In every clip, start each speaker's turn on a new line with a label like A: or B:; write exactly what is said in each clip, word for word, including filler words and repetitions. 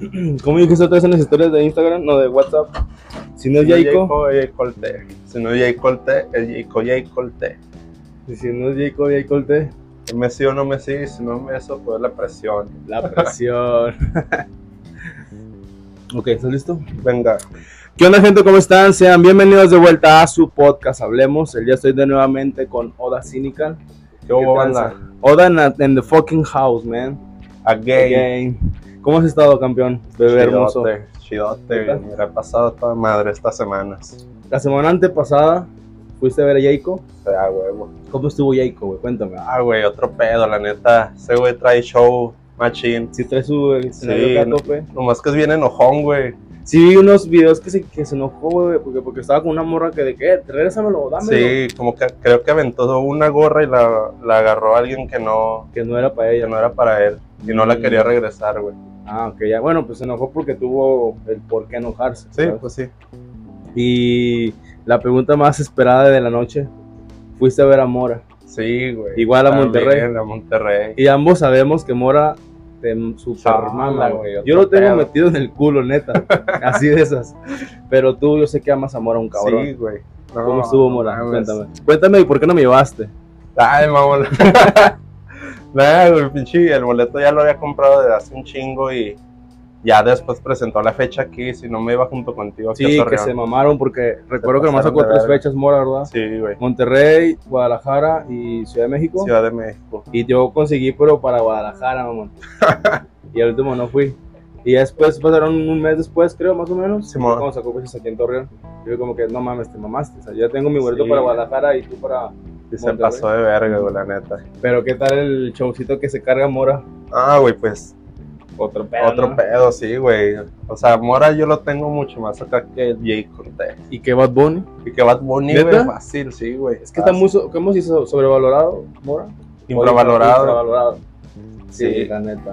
A: ¿Cómo dijiste otra vez en las historias de Instagram? No, de WhatsApp. Si no es Jayco,
B: es Jayco, si no es Jayco, es Jayco, Jayco.
A: Y si no es Jayco, Jayco T.
B: Me sí o no me sí, si no me eso, pues la presión.
A: La presión. Ok, ¿estás listo?
B: Venga.
A: ¿Qué onda, gente? ¿Cómo están? Sean bienvenidos de vuelta a su podcast Hablemos. El día estoy de nuevamente con Oda Cynical.
B: ¿Qué hubo, banda?
A: Oda in, in the fucking house, man.
B: Again.
A: Again. ¿Cómo has estado, campeón? Bebé hermoso.
B: Chidote, me ha pasado toda madre estas semanas.
A: La semana antepasada fuiste a ver a Jayco.
B: Ah, huevo.
A: ¿Cómo estuvo Jayco, güey? Cuéntame.
B: Ah, güey, otro pedo, la neta. Ese güey trae show machín.
A: Sí, trae su escenario
B: sí,
A: a tope.
B: Nomás que es bien enojón, güey.
A: Sí, vi unos videos que se, que se enojó, güey, porque, porque estaba con una morra que de qué, regrésamelo, dámelo.
B: Sí, como que creo que aventó una gorra y la, la agarró a alguien que no,
A: que no era para ella.
B: Que no era para él. Y no la quería regresar, güey.
A: Ah, ok, ya. Bueno, pues se enojó porque tuvo el por qué enojarse.
B: Sí,
A: ¿sabes?
B: pues sí.
A: Y la pregunta más esperada de la noche, fuiste a ver a Mora.
B: Sí, güey.
A: Igual a Monterrey.
B: A Monterrey.
A: Y ambos sabemos que Mora te super mama, güey. Yo lo tengo pedo. metido en el culo, neta. Así de esas. Pero tú, yo sé que amas a Mora, un cabrón.
B: Sí, güey.
A: No, ¿cómo estuvo Mora? No, Cuéntame. Es... Cuéntame, ¿y por qué no me llevaste?
B: Ay, mamón. Nada, güey, pinche, el boleto ya lo había comprado desde hace un chingo y ya después presentó la fecha aquí, si no me iba junto contigo aquí
A: sí, a que se mamaron porque recuerdo que nomás sacó tres fechas Mora, ¿verdad?
B: Sí, güey.
A: Monterrey, Guadalajara y Ciudad de México.
B: Ciudad de México.
A: Y yo conseguí, pero para Guadalajara, mamón. Y al último no fui. Y después pasaron un mes después, creo, más o menos.
B: Sí,
A: cuando sacó fechas aquí en Torreón. Yo vi como que, no mames, te mamaste. O sea, yo tengo mi boleto sí. para Guadalajara y tú para...
B: Y se pasó de verga, güey, la neta.
A: Pero ¿qué tal el showcito que se carga Mora?
B: Ah, güey, pues...
A: Otro pedo,
B: Otro
A: ¿no?
B: pedo, sí, güey. O sea, Mora yo lo tengo mucho más acá que el Jayco.
A: ¿Y que Bad Bunny?
B: Y que Bad Bunny, güey, fácil, sí, güey.
A: Es que está muy, so ¿cómo se dice? ¿Sobrevalorado, Mora?
B: Infravalorado.
A: Infravalorado. Sí,
B: sí,
A: la neta.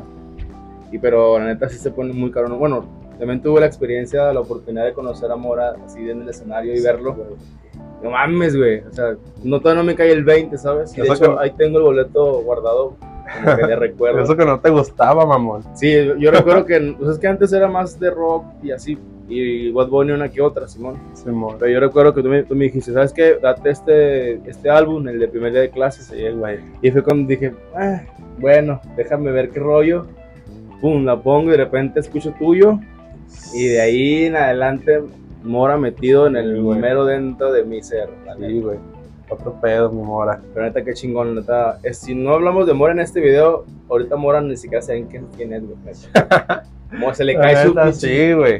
A: Y pero la neta sí se pone muy caro. Bueno, también tuve la experiencia, la oportunidad de conocer a Mora así en el escenario y sí, verlo. Güey. No mames, güey. O sea, no, todavía no me cae el veinte, ¿sabes? Y de hecho, que... ahí tengo el boleto guardado como que de recuerdo.
B: Eso que no te gustaba, mamón.
A: Sí, yo, yo recuerdo que, pues es que antes era más de rock y así. Y Bad Bunny una que otra, Simón.
B: Simón.
A: Pero yo recuerdo que tú me, tú me dijiste, ¿sabes qué? Date este, este álbum, el de primer día de clases.
B: Sí, güey.
A: Y fue cuando dije, ah, bueno, déjame ver qué rollo. Pum, la pongo y de repente escucho tuyo. Y de ahí en adelante, Mora metido en el sí, mero dentro de mi ser.
B: Sí, güey. Otro pedo, mi Mora.
A: Pero neta, qué chingón, neta. Es, si no hablamos de Mora en este video, ahorita Mora ni siquiera saben quién es, güey. Como se le cae su
B: neta, sí, güey.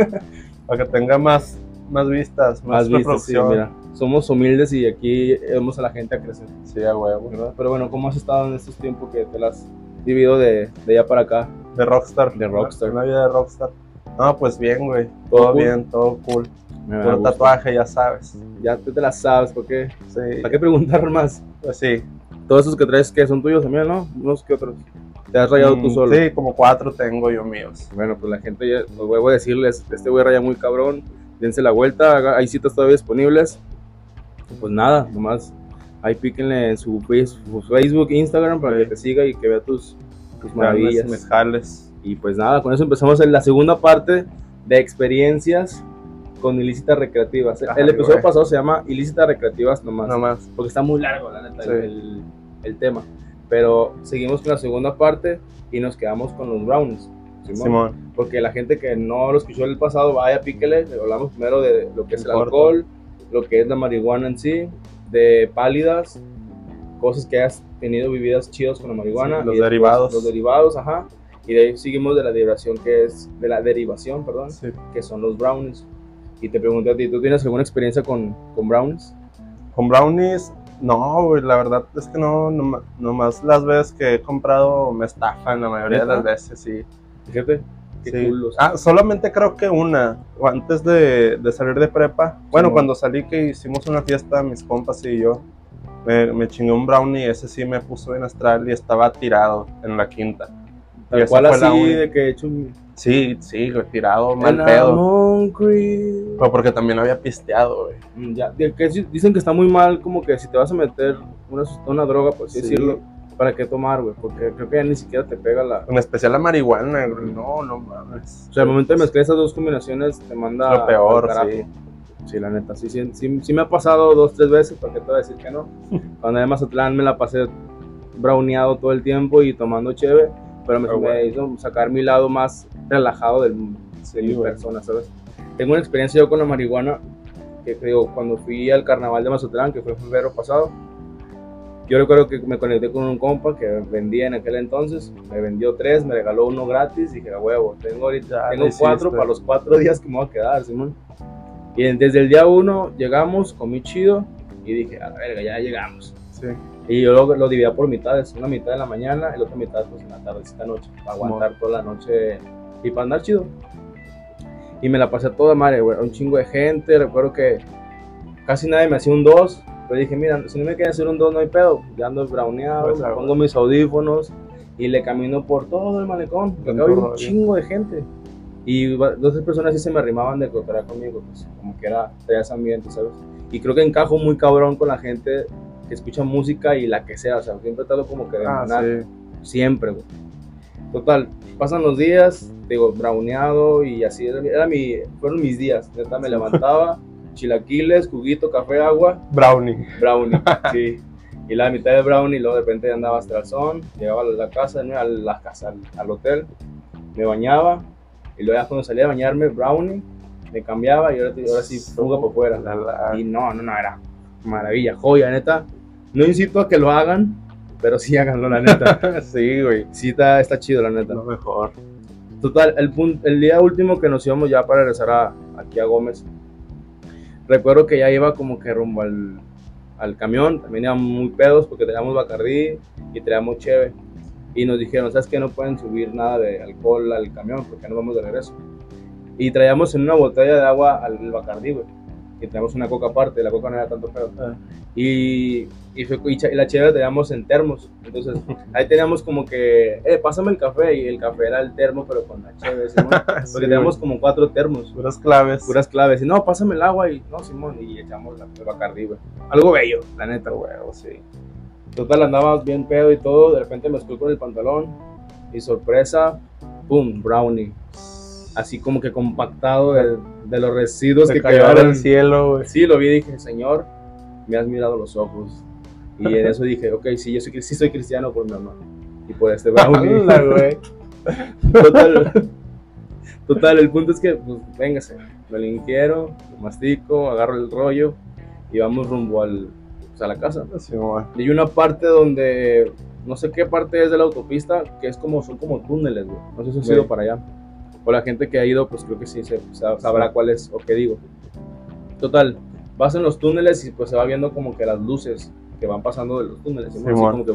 B: Para que tenga más, más vistas, más, más
A: vistas, sí, mira. Somos humildes y aquí vemos a la gente a crecer.
B: Sí, a huevo.
A: ¿Verdad? Pero bueno, ¿cómo has estado en estos tiempos que te las has vivido de, de allá para acá?
B: De Rockstar.
A: De Rockstar.
B: Una vida de Rockstar. No, pues bien, güey. Todo, todo cool. bien, todo cool. Puro tatuaje, ya sabes.
A: Ya tú te las sabes, ¿por qué?
B: Sí.
A: ¿Para qué preguntar más?
B: Pues sí.
A: Todos esos que traes, que son tuyos también, ¿no? Unos que otros. ¿Te has rayado mm, tú solo?
B: Sí, como cuatro tengo yo míos.
A: Bueno, pues la gente, ya, pues voy a decirles, este güey raya muy cabrón. Dense la vuelta, hay citas todavía disponibles. Pues nada, nomás ahí píquenle en su Facebook, Instagram para sí. que te siga y que vea tus, tus maravillas.
B: Mis jales.
A: Y pues nada, con eso empezamos en la segunda parte de experiencias con ilícitas recreativas. Ajá, el episodio güey. pasado se llama ilícitas recreativas nomás.
B: Nomás.
A: Porque está muy largo, la neta, sí. el, el tema. Pero seguimos con la segunda parte y nos quedamos con los brownies. Simón. Simón. Porque la gente que no lo escuchó el pasado, vaya, píquele. Hablamos primero de lo que es el Importa. alcohol, lo que es la marihuana en sí, de pálidas, cosas que hayas tenido vividas chidas con la marihuana.
B: Sí, los derivados.
A: Los derivados, ajá. Y de ahí seguimos de la derivación que es, de la derivación, perdón,
B: sí.
A: que son los brownies. Y te pregunto a ti, ¿tú tienes alguna experiencia con, con brownies?
B: Con brownies, no, güey, la verdad es que no, no, nomás las veces que he comprado me estafan la mayoría ¿Neta? de las veces, sí.
A: Fíjate, qué
B: sí.
A: cool.
B: Ah, solamente creo que una, antes de, de salir de prepa, bueno, sí, cuando salí que hicimos una fiesta, mis compas y yo, me, me chingué un brownie, ese sí me puso bien astral y estaba tirado en la quinta.
A: Tal cual así de que he hecho un...
B: Sí, sí, retirado, mal pedo. Pero porque también había pisteado, güey.
A: Ya, que dicen que está muy mal, como que si te vas a meter una, una droga, por así sí. decirlo, ¿para qué tomar, güey? Porque creo que ya ni siquiera te pega la...
B: En especial la marihuana, güey. No, no mames.
A: O sea, al momento de mezclar esas dos combinaciones te manda...
B: Lo peor, sí.
A: Sí, la neta, sí, sí, sí, sí me ha pasado dos, tres veces, ¿para qué te voy a decir que no? Cuando en Mazatlán me la pasé browneado todo el tiempo y tomando cheve, pero me, oh, me bueno. hizo sacar mi lado más relajado del, sí, de mi bueno. persona, ¿sabes? Tengo una experiencia yo con la marihuana, que, que digo, cuando fui al carnaval de Mazatlán, que fue en febrero pasado, yo recuerdo que me conecté con un compa que vendía en aquel entonces, me vendió tres, me regaló uno gratis, y dije, a huevo, tengo ahorita, tengo cuatro para los cuatro días que me voy a quedar, Simón. Y desde el día uno llegamos, comí chido y dije, a la verga, ya llegamos. Sí. Y yo lo, lo dividía por mitades, una mitad en la mañana y la otra mitad pues en la tardecita noche, para aguantar no. toda la noche y para andar chido. Y me la pasé toda madre, güey, un chingo de gente, recuerdo que casi nadie me hacía un dos, pero dije, mira, si no me quieren hacer un dos no hay pedo, ya ando browneado, pues, me pongo mis audífonos y le camino por todo el malecón, porque acá había un chingo de gente. Y dos tres personas sí se me arrimaban de cotorrear conmigo, pues como que era de ese ambiente, ¿sabes? Y creo que encajo muy cabrón con la gente que escucha música y la que sea, o sea, siempre trato como que de
B: ah,
A: emanar,
B: sí.
A: siempre, güey. Total, pasan los días, digo, browneado y así, era, era mi, fueron mis días, neta, me levantaba, chilaquiles, juguito, café, agua.
B: Brownie.
A: Brownie, sí. Y la mitad de brownie, luego de repente andaba hasta el son, llegaba a la casa, a la casa, al, al hotel, me bañaba. Y luego ya cuando salía a bañarme, brownie, me cambiaba y ahora, ahora sí fuga por fuera. La, la. Y no, no, no, era maravilla, joya, neta. No incito a que lo hagan, pero sí háganlo, la neta.
B: Sí, güey.
A: Sí, está, está chido, la neta.
B: Lo mejor.
A: Total, el, punto, el día último que nos íbamos ya para regresar a, aquí a Gómez, recuerdo que ya iba como que rumbo al, al camión, también íbamos muy pedos porque teníamos Bacardí y teníamos cheve. Y nos dijeron, ¿sabes qué? No pueden subir nada de alcohol al camión porque no vamos de regreso. Y traíamos en una botella de agua al Bacardí, güey. Y traíamos una coca aparte, la coca no era tanto pedo. Ah. Y, y, fue, y la cheve la teníamos en termos. Entonces, ahí teníamos como que, eh, pásame el café. Y el café era el termo, pero con la cheve, Simón. Porque sí, teníamos como cuatro termos.
B: Puras claves.
A: Puras claves. Y no, pásame el agua. Y no, Simón. Y echamos la, el Bacardí, güey. Algo bello, la neta, güey. Sí. Total, andaba bien pedo y todo, de repente me escuché con el pantalón y sorpresa, pum, brownie. Así como que compactado de, de los residuos
B: se
A: que
B: cayeron del cielo, güey.
A: Sí, lo vi y dije, Señor, me has mirado los ojos. Y en eso dije, ok, sí, yo soy, sí soy cristiano por mi mamá y por este brownie.
B: güey.
A: Total, total, el punto es que, pues, véngase, me lo ingiero, lo mastico, agarro el rollo y vamos rumbo al... a la casa.
B: Sí, bueno.
A: Y hay una parte donde no sé qué parte es de la autopista que es como son como túneles, güey. No sé si has ido para allá. O la gente que ha ido, pues creo que sí se, sabrá cuál es o qué digo. Total, vas en los túneles y pues se va viendo como que las luces que van pasando de los túneles. Sí, bueno. Como que...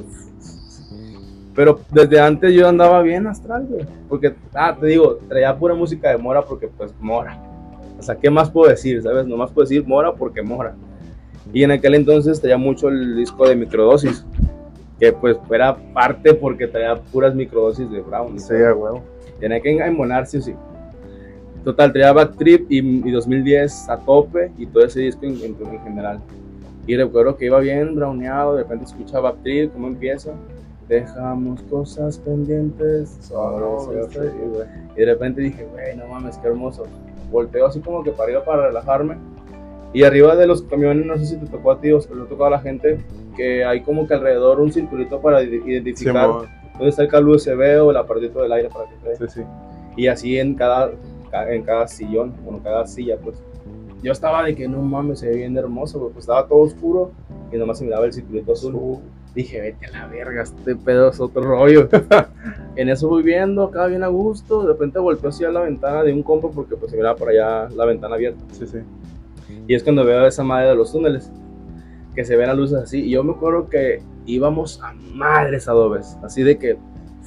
A: Pero desde antes yo andaba bien astral, güey. Porque, ah, te digo, traía pura música de Mora porque pues Mora. O sea, ¿qué más puedo decir? ¿Sabes? Nomás puedo decir Mora porque Mora. Y en aquel entonces traía mucho el disco de Microdosis, que pues era parte porque traía puras microdosis de Brown.
B: Sí, a huevo.
A: Tenía que embonar, sí o sí. Total, traía Backtrip y, y dos mil diez a tope y todo ese disco en, en, en general. Y recuerdo que iba bien browneado, de repente escuchaba Backtrip, cómo empieza. Dejamos cosas pendientes. Oh, no, sí, y de repente dije, güey, no mames, qué hermoso. Volteo así como que para arriba para relajarme. Y arriba de los camiones, no sé si te tocó a ti o se lo tocó a la gente, que hay como que alrededor un circulito para identificar sí, dónde está el cable U S B o el aparatito del aire para que te...
B: Sí, sí.
A: Y así en cada, en cada sillón, bueno, cada silla, pues. Yo estaba de que no mames, se ve bien hermoso, pues estaba todo oscuro y nomás se miraba el circulito azul. Uh. Dije, vete a la verga, este pedo es otro rollo. En eso voy viendo, acá bien a gusto, de repente volteó hacia la ventana de un compa porque pues se miraba por allá la ventana abierta.
B: Sí, sí.
A: Y es cuando veo esa madre de los túneles, que se ven las luces así. Y yo me acuerdo que íbamos a madres adobes, así de que,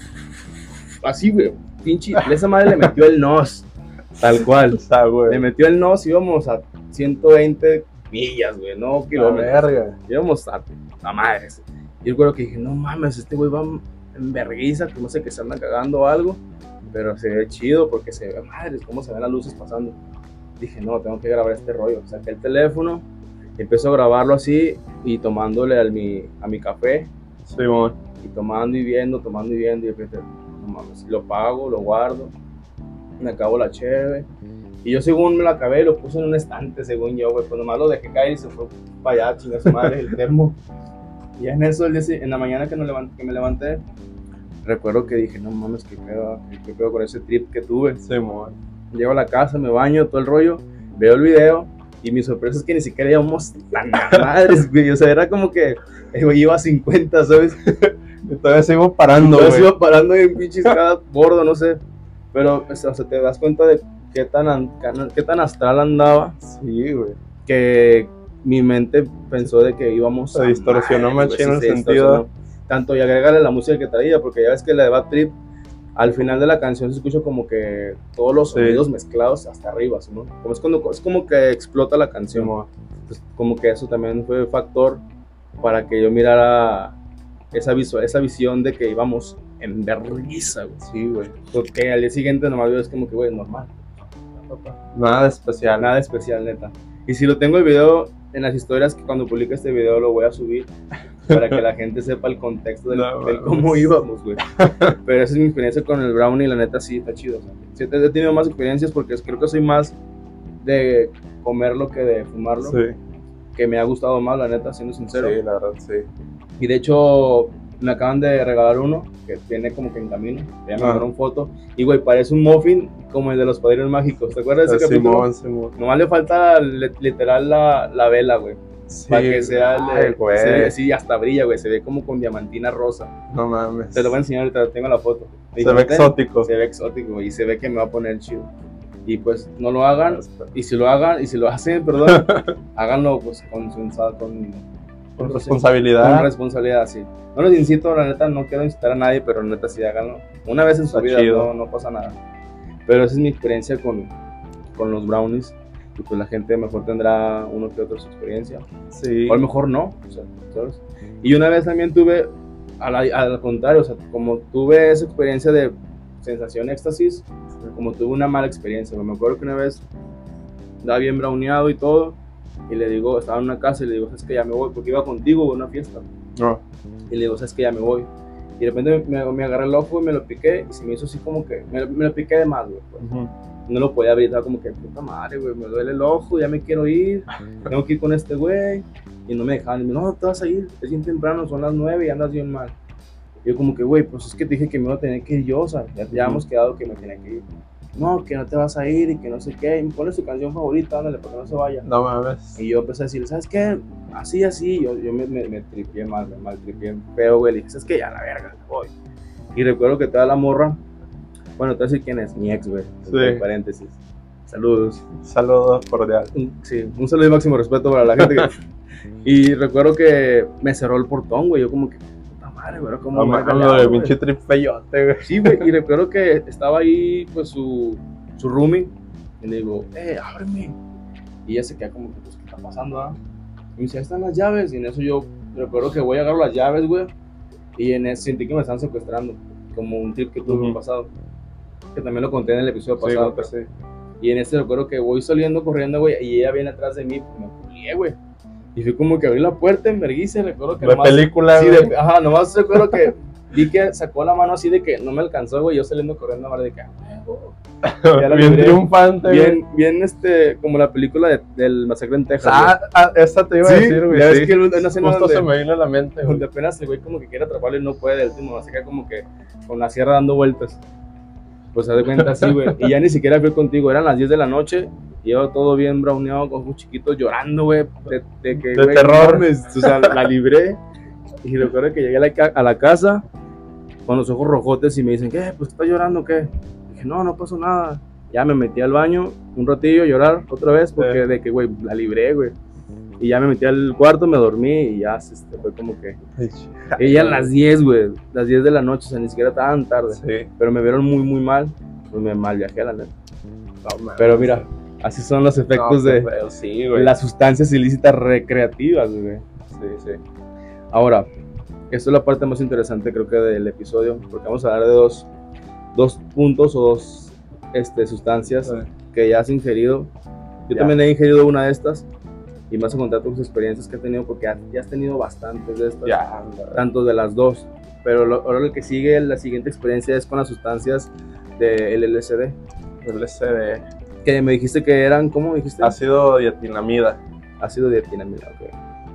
A: así, güey, pinche, esa madre le metió el nos, tal cual.
B: Está, güey.
A: Le metió el nos, íbamos a ciento veinte millas, güey, no kilómetros.
B: La verga.
A: Íbamos a, a madres. Y yo recuerdo que dije, no mames, este güey va en vergüenza, que no sé, que se anda cagando o algo, pero se ve chido porque se ve, madres, cómo se ven las luces pasando. Dije, no, tengo que grabar este rollo. Saqué el teléfono, empiezo a grabarlo así y tomándole al mi, a mi café.
B: Sí, bueno.
A: y tomando y viendo, tomando y viendo, y de repente, no mames, lo pago, lo guardo, me acabo la cheve, y yo según me lo acabé, lo puse en un estante, según yo, güey, pues nomás lo dejé caer y se fue para allá, chinga su madre, el termo. Y en eso, el día, en la mañana que, no levant, que me levanté, recuerdo que dije, no mames, qué pedo, qué pedo con ese trip que tuve.
B: Sí, man.
A: Llego a la casa, me baño, todo el rollo, veo el video, y mi sorpresa es que ni siquiera íbamos tan madres, güey, o sea, era como que, güey, iba a cincuenta, ¿sabes?
B: Y todavía sigo parando, güey.
A: Todavía sigo parando en pinches cada bordo, no sé, pero, o sea, te das cuenta de qué tan, qué tan astral andaba.
B: Sí, güey.
A: Que mi mente pensó de que íbamos
B: se distorsionó más en el sentido.
A: Tanto, y agregarle la música que traía, porque ya ves que la de Bad Trip, al final de la canción se escucha como que todos los sonidos sí. mezclados hasta arriba, ¿no? Como es, cuando, es como que explota la canción. Sí, pues, como que eso también fue factor para que yo mirara esa, visual, esa visión de que íbamos en vergüenza, güey. Sí, güey. Porque al día siguiente nomás veo es como que, güey, normal.
B: Nada de especial.
A: Nada de especial, neta. Y si lo tengo el video en las historias, que cuando publique este video lo voy a subir para que la gente sepa el contexto del, no, del cómo íbamos, güey. Pero esa es mi experiencia con el brownie, la neta sí, está chido. Sí, he tenido más experiencias porque creo que soy más de comerlo que de fumarlo.
B: Sí.
A: Que me ha gustado más, la neta, siendo sincero.
B: Sí, la verdad, sí.
A: Y de hecho, me acaban de regalar uno que viene como que en camino. Ya me
B: ah.
A: mandaron foto. Y, güey, parece un muffin como el de los Padrinos Mágicos. ¿Te acuerdas de ese
B: Simón,
A: capítulo?
B: Simón.
A: Nomás le falta literal la, la vela, güey.
B: Sí,
A: para que sea el,
B: güey.
A: Se ve, sí, hasta brilla, güey. Se ve como con diamantina rosa.
B: No mames.
A: Te lo voy a enseñar ahorita, tengo la foto.
B: Se ve exótico.
A: Se ve exótico y se ve que me va a poner chido. Y pues no lo hagan. Y si lo hagan, y si lo hacen, perdón, háganlo pues con, con, con,
B: con responsabilidad.
A: Con responsabilidad, sí. No los incito, la neta, no quiero incitar a nadie, pero neta sí háganlo. Una vez en su
B: Está
A: vida no, no pasa nada. Pero esa es mi experiencia con, con los brownies. Y pues la gente mejor tendrá uno que otro su experiencia.
B: Sí.
A: O a lo mejor no, o sea, ¿sabes? Y una vez también tuve, al, al contrario, o sea, como tuve esa experiencia de sensación éxtasis, como tuve una mala experiencia. Me acuerdo que una vez estaba bien browneado y todo, y le digo, estaba en una casa y le digo, ¿sabes que ya me voy? Porque iba contigo a una fiesta.
B: No.
A: Y le digo, ¿sabes que ya me voy? Y de repente me, me agarré el ojo y me lo piqué, y se me hizo así como que, me, me lo piqué de más, güey. Pues. Uh-huh. No lo podía abrir, estaba como que, puta madre, güey, me duele el ojo, ya me quiero ir, tengo que ir con este güey. Y no me dejaban, y me no, te vas a ir, es bien temprano, son las nueve y andas bien mal. Y yo como que, güey, pues es que te dije que me iba a tener que ir yo, o sea, ya, ya hemos quedado que me tenía que ir. No, que no te vas a ir y que no sé qué, y me pone su canción favorita, ándale, para que no se vaya.
B: No mames.
A: Y yo empecé a decir, ¿sabes qué? Así, así, yo, yo me, me, me tripié mal, me mal tripié, pero güey, le dije, ¿sabes qué? Ya la verga, voy. Y recuerdo que toda la morra, bueno, te voy a decir quién es, mi ex, güey,
B: sí.
A: entre paréntesis. Saludos.
B: Saludos cordial.
A: Sí, un saludo y máximo respeto para la gente que... Y recuerdo que me cerró el portón, güey, yo como que, puta madre, güey, como...
B: No, no, de pinche trip feyote, güey.
A: Sí, güey, y recuerdo que estaba ahí, pues, su, su roomie, y le digo, eh, ábreme. Y ella se queda como que, pues, ¿qué está pasando, ah? Y me dice, ahí están las llaves, y en eso yo recuerdo que voy a agarrar las llaves, güey, y en eso sentí que me están secuestrando, como un trip que tuve en el pasado, que también lo conté en el episodio pasado.
B: Sí, sí.
A: Y en ese recuerdo que voy saliendo corriendo, güey, y ella viene atrás de mí, pues me pulié, güey. Y fui como que abrí la puerta en vergüenza, recuerdo que
B: de
A: nomás...
B: película,
A: sí, de, ajá, nomás recuerdo que vi que sacó la mano así de que no me alcanzó, güey, yo saliendo corriendo, de que... Oh,
B: bien libré, triunfante,
A: bien, güey. Bien, este, como la película de, del Masacre en Texas.
B: Ah, ah, esa te iba
A: sí,
B: a decir, güey.
A: Ya
B: sí.
A: ves que hay una escena
B: justo
A: donde,
B: se me vino a la mente, güey.
A: Donde apenas el güey como que quiere atraparlo y no puede, el último se queda como que con la sierra dando vueltas. Pues se da cuenta así, güey. Y ya ni siquiera fui contigo, eran las diez de la noche. Y yo todo bien browneado, con ojos chiquitos, llorando, güey. De, de que,
B: de
A: güey,
B: terror.
A: No, o sea, la libré. Y recuerdo que llegué a la, a la casa con los ojos rojotes y me dicen, ¿qué? Pues ¿estás llorando o qué? Y dije, no, no pasó nada. Ya me metí al baño un ratillo a llorar otra vez porque sí. De que, güey, la libré, güey. Y ya me metí al cuarto, me dormí y ya este, fue como que... Y ya a las diez, güey, las diez de la noche, o sea, ni siquiera tan tarde.
B: Sí.
A: Pero me vieron muy, muy mal, pues me mal viajé a la neta. No, pero mira, así son los efectos no, de
B: feo, sí,
A: las sustancias ilícitas recreativas, güey.
B: Sí, sí.
A: Ahora, esto es la parte más interesante creo que del episodio, porque vamos a hablar de dos, dos puntos o dos este, sustancias sí. Que ya has ingerido. Yo ya. También he ingerido una de estas. Y me vas a contar tus experiencias que has tenido, porque ya has tenido bastantes de estas,
B: ya,
A: tanto de las dos. pero lo, ahora lo que sigue, la siguiente experiencia es con las sustancias del L S D.
B: L S D.
A: Que me dijiste que eran, ¿cómo me dijiste?
B: Ácido dietilamida.
A: Ácido dietilamida, ok.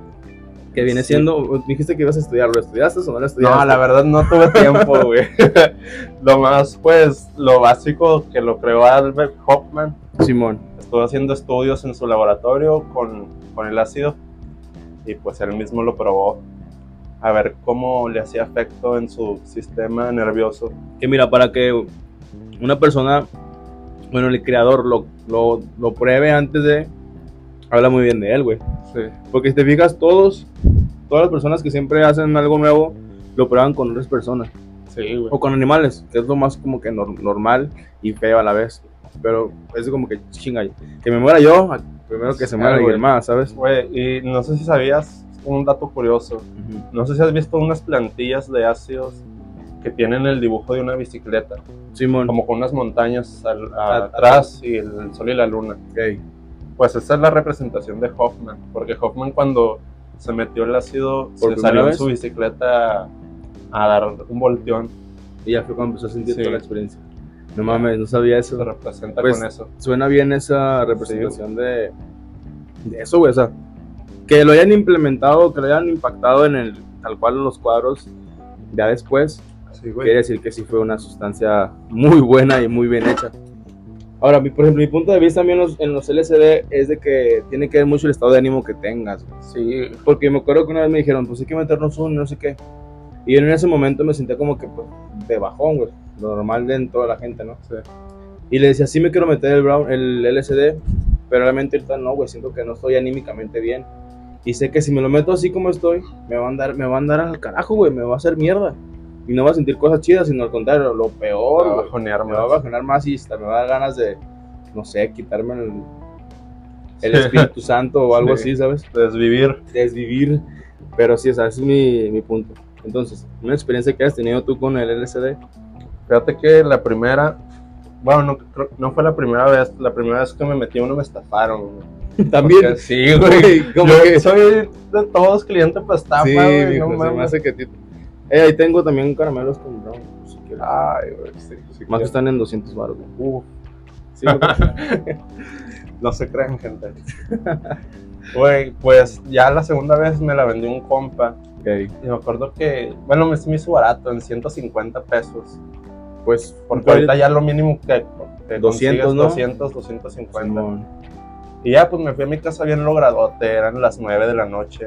A: Que viene sí. siendo, dijiste que ibas a estudiar, ¿lo estudiaste o no lo estudiaste?
B: No, la verdad no tuve tiempo, güey. Lo más, pues, lo básico que lo creó Albert Hoffman.
A: Simón.
B: Estuvo haciendo estudios en su laboratorio con, con el ácido y pues él mismo lo probó a ver cómo le hacía efecto en su sistema nervioso.
A: Que mira, para que una persona, bueno, el creador lo, lo, lo pruebe antes de... Habla muy bien de él, güey.
B: Sí.
A: Porque si te fijas, todos, todas las personas que siempre hacen algo nuevo, lo prueban con otras personas.
B: Sí, güey.
A: O con animales, que es lo más como que nor- normal y feo a la vez. Pero es como que chinga, que me muera yo, primero que se muera alguien más, ¿sabes?
B: Güey, y no sé si sabías un dato curioso. Uh-huh. No sé si has visto unas plantillas de ácidos que tienen el dibujo de una bicicleta.
A: Simón.
B: Como con unas montañas al, a, atrás y el, el sol y la luna.
A: Okay.
B: Pues esa es la representación de Hoffman, porque Hoffman cuando se metió el ácido se salió en su bicicleta a, a dar un volteón.
A: Y ya fue cuando empezó a sentir sí. toda la experiencia. No mames, no sabía eso.
B: Se representa
A: pues,
B: con eso.
A: Suena bien esa representación sí. de, de eso, güey. O sea, que lo hayan implementado, que lo hayan impactado en el tal cual en los cuadros ya después, sí, quiere decir que sí fue una sustancia muy buena y muy bien hecha. Ahora, mi, por ejemplo, mi punto de vista también en los, en los L S D es de que tiene que ver mucho el estado de ánimo que tengas.
B: Sí.
A: Porque me acuerdo que una vez me dijeron, pues hay que meternos uno, no sé qué. Y en ese momento me sentía como que pues, de bajón, güey. Lo normal de toda la gente, ¿no?
B: Sí.
A: Y le decía, sí me quiero meter el, brown, el L S D, pero realmente ahorita no, güey. Siento que no estoy anímicamente bien. Y sé que si me lo meto así como estoy, me va a andar, me va a andar al carajo, güey. Me va a hacer mierda. Y no va a sentir cosas chidas, sino al contrario, lo peor,
B: me va a
A: bajonear me va a bajonear más y hasta me va a dar ganas de, no sé, quitarme el, el Espíritu Santo o algo sí. así, ¿sabes?
B: Desvivir.
A: Desvivir. Pero sí, o sea, ese es mi, mi punto. Entonces, una experiencia que has tenido tú con el L S D.
B: Fíjate que la primera, bueno, no, no fue la primera vez, la primera vez que me metí uno me estafaron.
A: También.
B: Porque, sí, güey. Como yo que soy de todos clientes para estafa,
A: sí,
B: güey.
A: No mames. Se me hace que t- eh, ahí tengo también caramelos con brown. Si
B: Ay, güey, sí, sí.
A: Más que están en doscientos baros.
B: Uf. Sí, no se crean, gente. Güey, pues ya la segunda vez me la vendió un compa.
A: Okay.
B: Y me acuerdo que, bueno, me, me hizo barato, en ciento cincuenta pesos.
A: Pues,
B: porque ahorita ya lo mínimo que, que
A: doscientos, ¿no?
B: doscientos, doscientos cincuenta. Sí, y ya, pues me fui a mi casa bien logradote, eran las nueve de la noche.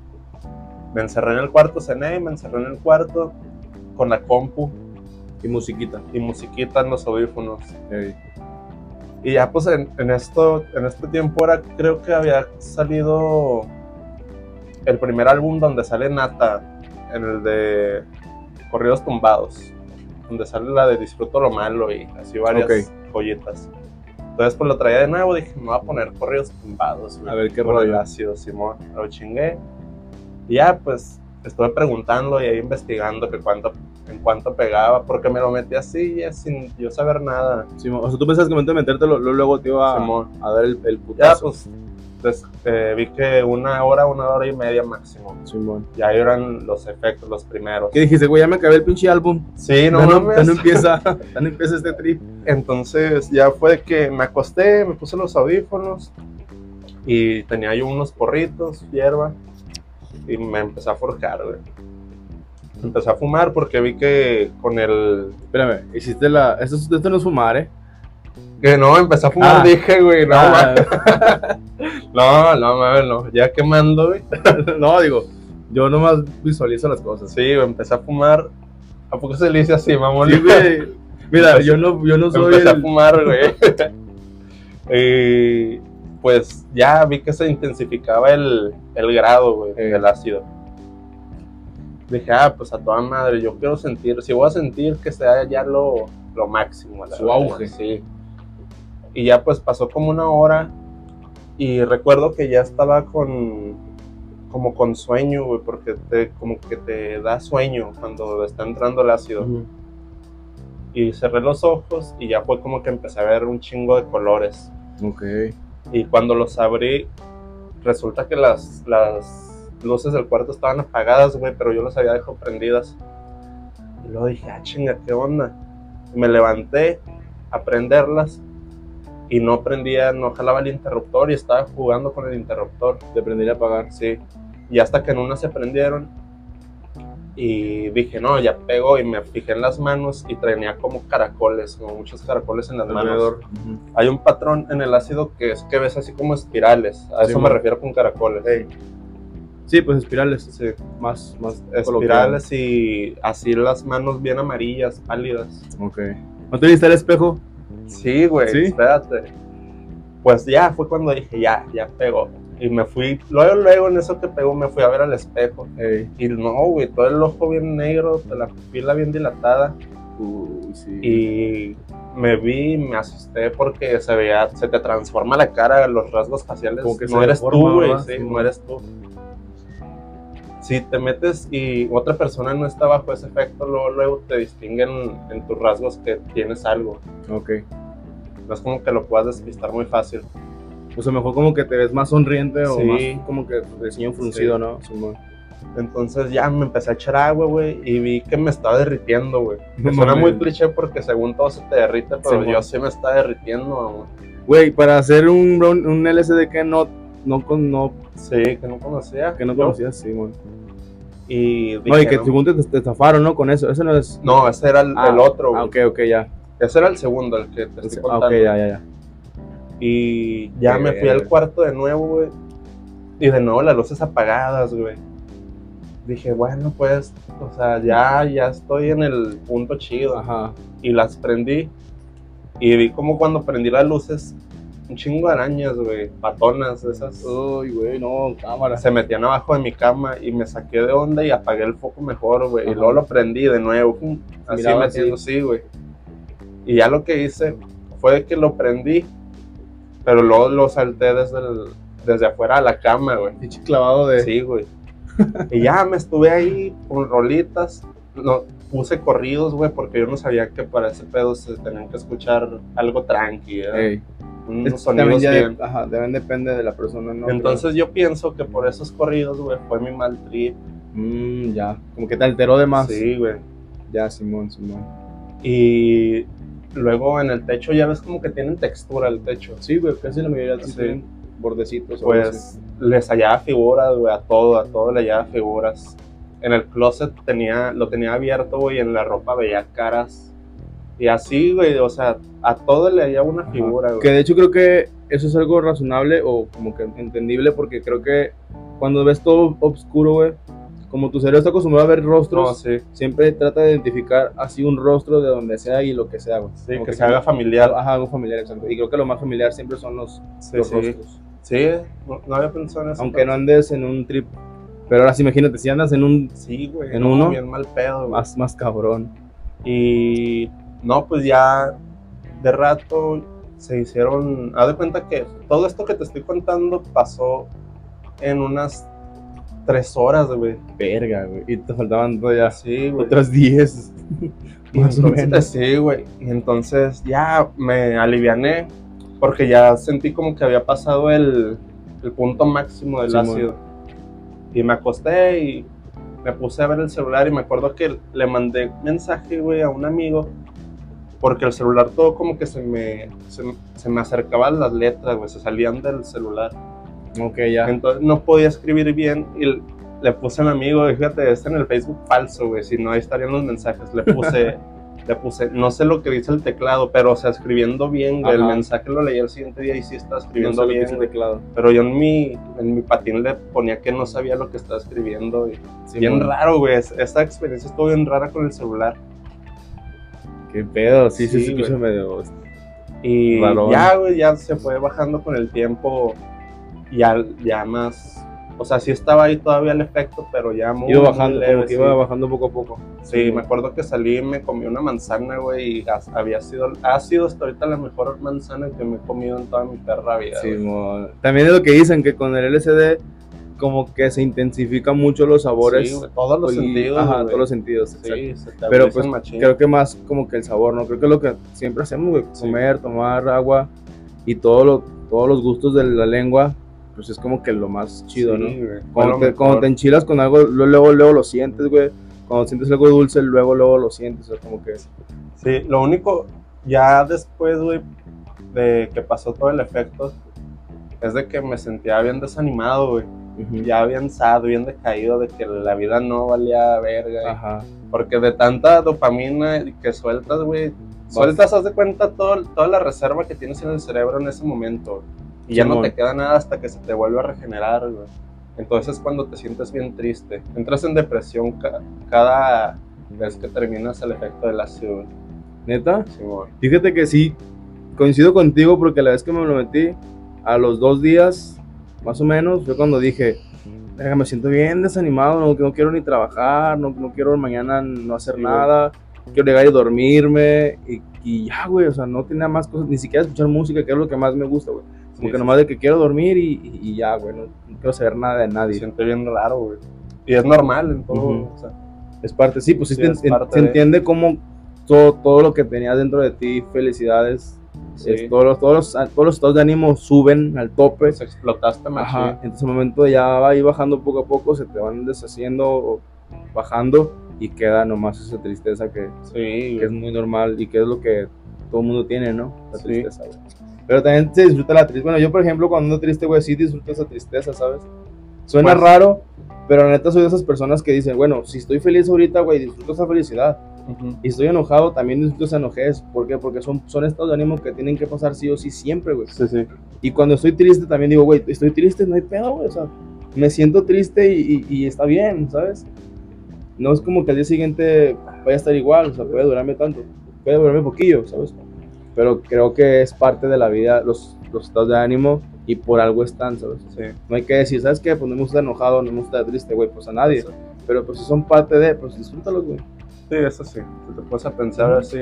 B: Me encerré en el cuarto, cené, me encerré en el cuarto con la compu.
A: Y musiquita.
B: Y musiquita en los audífonos.
A: Okay.
B: Y ya, pues en, en, esto, en este tiempo era, creo que había salido el primer álbum donde sale Nata, en el de Corridos Tumbados, donde sale la de Disfruto lo Malo y así varias okay. joyitas. Entonces pues lo traía de nuevo, dije, me voy a poner Corridos Tumbados.
A: A ver qué rollo.
B: Ácido, Simón, lo chingué. Y ya pues estuve preguntando y ahí investigando que cuánto, en cuánto pegaba, porque me lo metí así ya sin yo saber nada.
A: Simón, o sea, tú pensabas que antes de metértelo, luego te iba a, a dar el, el putazo.
B: Ya pues, Entonces, eh, vi que una hora, una hora y media máximo.
A: Simón.
B: Y ahí eran los efectos, los primeros.
A: ¿Qué dijiste, güey? Ya me acabé el pinche álbum.
B: Sí, no
A: ya
B: mames.
A: No, ya no empieza, ya no empieza este trip.
B: Entonces, ya fue que me acosté, me puse los audífonos y tenía yo unos porritos, hierba, y me empecé a forjar, güey. Empecé a fumar porque vi que con el...
A: Espérame, hiciste la... Esto, esto no es fumar, ¿eh?
B: Que no, empecé a fumar,
A: ah.
B: dije, güey, no,
A: ah.
B: no, no, mames, no, ya quemando, güey.
A: No, digo, yo nomás visualizo las cosas.
B: Sí, güey, empecé a fumar. ¿A poco se le dice así, mamón?
A: Sí, güey. Mira, empecé, yo no, yo no soy
B: Empecé
A: el...
B: a fumar, güey. Y pues ya vi que se intensificaba el, el grado, güey,
A: eh.
B: del ácido. Dije, ah, pues a toda madre, yo quiero sentir, si voy a sentir que sea ya lo, lo máximo.
A: Su verdad, auge.
B: Sí. Y ya pues pasó como una hora y recuerdo que ya estaba con, como con sueño, güey, porque te, como que te da sueño cuando está entrando el ácido. Uh-huh. Y cerré los ojos y ya fue como que empecé a ver un chingo de colores.
A: Ok.
B: Y cuando los abrí, resulta que las, las luces del cuarto estaban apagadas, güey, pero yo las había dejado prendidas. Luego dije, ah, chinga, ¿qué onda? Y me levanté a prenderlas y no prendía, no jalaba el interruptor y estaba jugando con el interruptor.
A: De prender y apagar.
B: Sí. Y hasta que en una se prendieron y dije, no, ya pegó, y me fijé en las manos y tenía como caracoles, como muchos caracoles en las
A: Alrededor.
B: manos. Uh-huh. Hay un patrón en el ácido que es que ves así como espirales, a sí, eso me man. refiero con caracoles.
A: Hey. Sí, pues espirales.
B: Sí.
A: Más, más
B: espirales coloquial. Y así las manos bien amarillas, pálidas.
A: Ok. ¿No te viste el espejo?
B: Sí, güey, ¿sí? Espérate. Pues ya fue cuando dije, ya, ya pegó. Y me fui, luego, luego en eso que pegó me fui a ver al espejo.
A: Hey.
B: Y no, güey, todo el ojo bien negro, la pupila bien dilatada.
A: Uy, sí.
B: Y me vi, me asusté porque se veía, se te transforma la cara, los rasgos faciales.
A: Como que
B: no eres
A: forma,
B: tú, güey,
A: sí,
B: sí, no eres tú. Si te metes y otra persona no está bajo ese efecto, luego, luego te distinguen en tus rasgos que tienes algo.
A: Ok.
B: No es como que lo puedas despistar muy fácil.
A: O sea, mejor como que te ves más sonriente, sí. O más como que el ceño fruncido,
B: sí.
A: ¿no? Sí,
B: entonces ya me empecé a echar agua, güey, y vi que me estaba derritiendo, güey. No, suena muy cliché porque según todo se te derrite, pero sí, yo sí me estaba derritiendo,
A: güey. Para hacer un, un L S D que no, no, no...
B: Sí, que no conocía.
A: Que no conocías, sí, güey.
B: Y dije,
A: no, y que no, según te, te zafaron, ¿no? Con eso, ese no es...
B: No, ese era el,
A: ah,
B: el otro, güey.
A: Ah, ok, ok, ya.
B: Ese era el segundo, el que te estoy contando.
A: Ok, ya, ya, ya.
B: Y ya
A: Qué
B: me fui al cuarto de nuevo, güey. Y de nuevo las luces apagadas, güey. Dije, bueno, pues, o sea, ya, ya estoy en el punto chido.
A: Ajá.
B: Y las prendí. Y vi como cuando prendí las luces, un chingo de arañas, güey, patonas de esas.
A: Uy, güey, no, cámara.
B: Se metían abajo de mi cama y me saqué de onda y apagué el foco mejor, güey. Y luego lo prendí de nuevo, pum, así metiendo, sí, güey. Y ya lo que hice fue que lo prendí, pero luego lo salté desde, el, desde afuera a la cama, güey.
A: Pinche clavado de...
B: Sí, güey. Y ya me estuve ahí con rolitas. No, puse corridos, güey, porque yo no sabía que para ese pedo se tenían que escuchar algo tranqui, ¿eh? Unos
A: es,
B: sonidos
A: ya
B: bien.
A: De, ajá, deben depende de la persona, ¿no?
B: Entonces yo pienso que por esos corridos, güey, fue mi mal trip.
A: Mmm, ya, como que te alteró de más.
B: Sí, güey.
A: Ya, Simón, Simón.
B: Y luego en el techo ya ves como que tienen textura el techo.
A: Sí, güey, casi la mayoría sí tienen bordecitos.
B: Pues les hallaba figuras, güey, a todo, a todo le hallaba figuras. En el closet tenía, lo tenía abierto, güey, y en la ropa veía caras. Y así, güey, o sea, a todo le hallaba una
A: Ajá.
B: figura, güey.
A: Que de hecho creo que eso es algo razonable o como que entendible, porque creo que cuando ves todo oscuro, güey, como tu cerebro está acostumbrado a ver rostros,
B: no, sí.
A: siempre trata de identificar así un rostro de donde sea y lo que sea, güey.
B: Sí, que,
A: que
B: se haga familiar.
A: Ajá, algo familiar, exacto. Y creo que lo más familiar siempre son los,
B: sí,
A: los
B: sí.
A: rostros.
B: Sí, no, no había pensado en eso.
A: Aunque no andes en un trip. Pero ahora sí, imagínate, si andas en un...
B: Sí, güey.
A: En
B: no,
A: uno.
B: Bien mal pedo, güey.
A: Más, más cabrón.
B: Y... No, pues ya... De rato se hicieron... Haz de cuenta que todo esto que te estoy contando pasó en unas... Tres horas, güey.
A: Verga, güey. Y te faltaban todavía...
B: Sí, güey.
A: Otras diez. Más o menos.
B: Sí, güey. Y entonces ya me aliviané. Porque ya sentí como que había pasado el... El punto máximo del sí, ácido. Bueno. Y me acosté y me puse a ver el celular y me acuerdo que le mandé mensaje, güey, a un amigo, porque el celular todo como que se me, se, se me acercaban las letras, güey, se salían del celular.
A: Ok, ya.
B: Entonces no podía escribir bien y le puse a mi amigo, fíjate, está en el Facebook falso, güey, si no ahí estarían los mensajes, le puse... Le puse, no sé lo que dice el teclado, pero o sea, escribiendo bien, güey, el mensaje lo leí el siguiente día y sí estaba escribiendo
A: no
B: bien,
A: el teclado.
B: Pero yo en mi, en mi patín le ponía que no sabía lo que estaba escribiendo, y
A: sí,
B: bien
A: bueno.
B: raro, güey, esta experiencia estuvo bien rara con el celular.
A: Qué pedo, sí, sí,
B: sí
A: se escucha medio...
B: Y
A: Rarón.
B: ya, güey, ya se fue bajando con el tiempo, ya, ya más... O sea, sí estaba ahí todavía el efecto, pero ya muy,
A: iba bajando,
B: muy leve,
A: como que
B: sí.
A: iba bajando poco a poco.
B: Sí, sí, me acuerdo que salí y me comí una manzana, güey, y había sido, ha sido hasta ahorita la mejor manzana que me he comido en toda mi perra vida.
A: Sí, también es lo que dicen, que con el L S D como que se intensifican mucho los sabores.
B: Sí, güey, todos los
A: y,
B: sentidos.
A: Ajá,
B: güey.
A: todos los sentidos,
B: sí, se te
A: pero pues
B: machín.
A: Creo que más como que el sabor, ¿no? Creo que es lo que siempre hacemos, güey,
B: sí.
A: Comer, tomar agua y todo lo, todos los gustos de la lengua. Pues es como que lo más chido,
B: sí,
A: ¿no?
B: Güey.
A: Cuando te, cuando te enchilas con algo, luego, luego lo sientes, güey. cuando sientes algo dulce, luego, luego lo sientes, o sea, como que...
B: Sí, lo único, ya después, güey, de que pasó todo el efecto, es de que me sentía bien desanimado, güey. Uh-huh. Ya bien sad, bien decaído, de que la vida no valía verga.
A: Ajá.
B: Porque de tanta dopamina que sueltas, güey, sueltas, haz de cuenta, todo, toda la reserva que tienes en el cerebro en ese momento. Y ya sí, no mon. te queda nada hasta que se te vuelve a regenerar, güey. Entonces es cuando te sientes bien triste. Entras en depresión ca- cada vez que terminas el efecto del ácido.
A: ¿Neta?
B: Sí, güey.
A: Fíjate que sí, coincido contigo porque la vez que me lo metí, a los dos días, más o menos, fue cuando dije, me siento bien desanimado, no, no quiero ni trabajar, no, no quiero mañana no hacer sí, nada, güey. Quiero llegar y dormirme, y, y ya, güey, o sea, no tenía más cosas, ni siquiera escuchar música, que es lo que más me gusta, güey. Como sí, que sí, nomás sí. de que quiero dormir y, y, y ya, güey, no, no quiero saber nada de nadie.
B: Se siente bien raro, güey. Y es normal en todo, uh-huh. o sea.
A: Es parte, sí, pues sí, sí se,
B: parte
A: se
B: de...
A: entiende cómo todo, todo lo que tenías dentro de ti, felicidades, sí. es, todos, los, todos, los, todos los estados de ánimo suben al tope.
B: Se explotaste más.
A: Ajá, sí. Entonces, el momento ya va a ir bajando poco a poco, se te van deshaciendo o bajando y queda nomás esa tristeza que,
B: sí,
A: que es muy normal y que es lo que todo el mundo tiene, ¿no? La sí. tristeza, güey. Pero también se disfruta la tristeza. Bueno, yo, por ejemplo, cuando ando triste, güey, sí disfruto esa tristeza, ¿sabes? Suena pues, raro, pero la neta soy de esas personas que dicen, bueno, si estoy feliz ahorita, güey, disfruto esa felicidad. Uh-huh. Y estoy enojado, también disfruto esa enojez. ¿Por qué? Porque son, son estados de ánimo que tienen que pasar sí o sí siempre, güey.
B: Sí, sí.
A: Y cuando estoy triste también digo, güey, estoy triste, no hay pedo, güey. O sea, me siento triste y, y, y está bien, ¿sabes? No es como que al día siguiente vaya a estar igual, o sea, puede durarme tanto. Puede durarme poquillo, ¿sabes? Pero creo que es parte de la vida, los, los estados de ánimo, y por algo están, ¿sabes?
B: Sí.
A: No hay que decir, ¿sabes qué? Pues no me gusta enojado, no me gusta triste, güey, pues a nadie. Sí. Pero pues si son parte de, pues disfrútalos, güey.
B: Sí, eso sí, si te puedes a pensar así.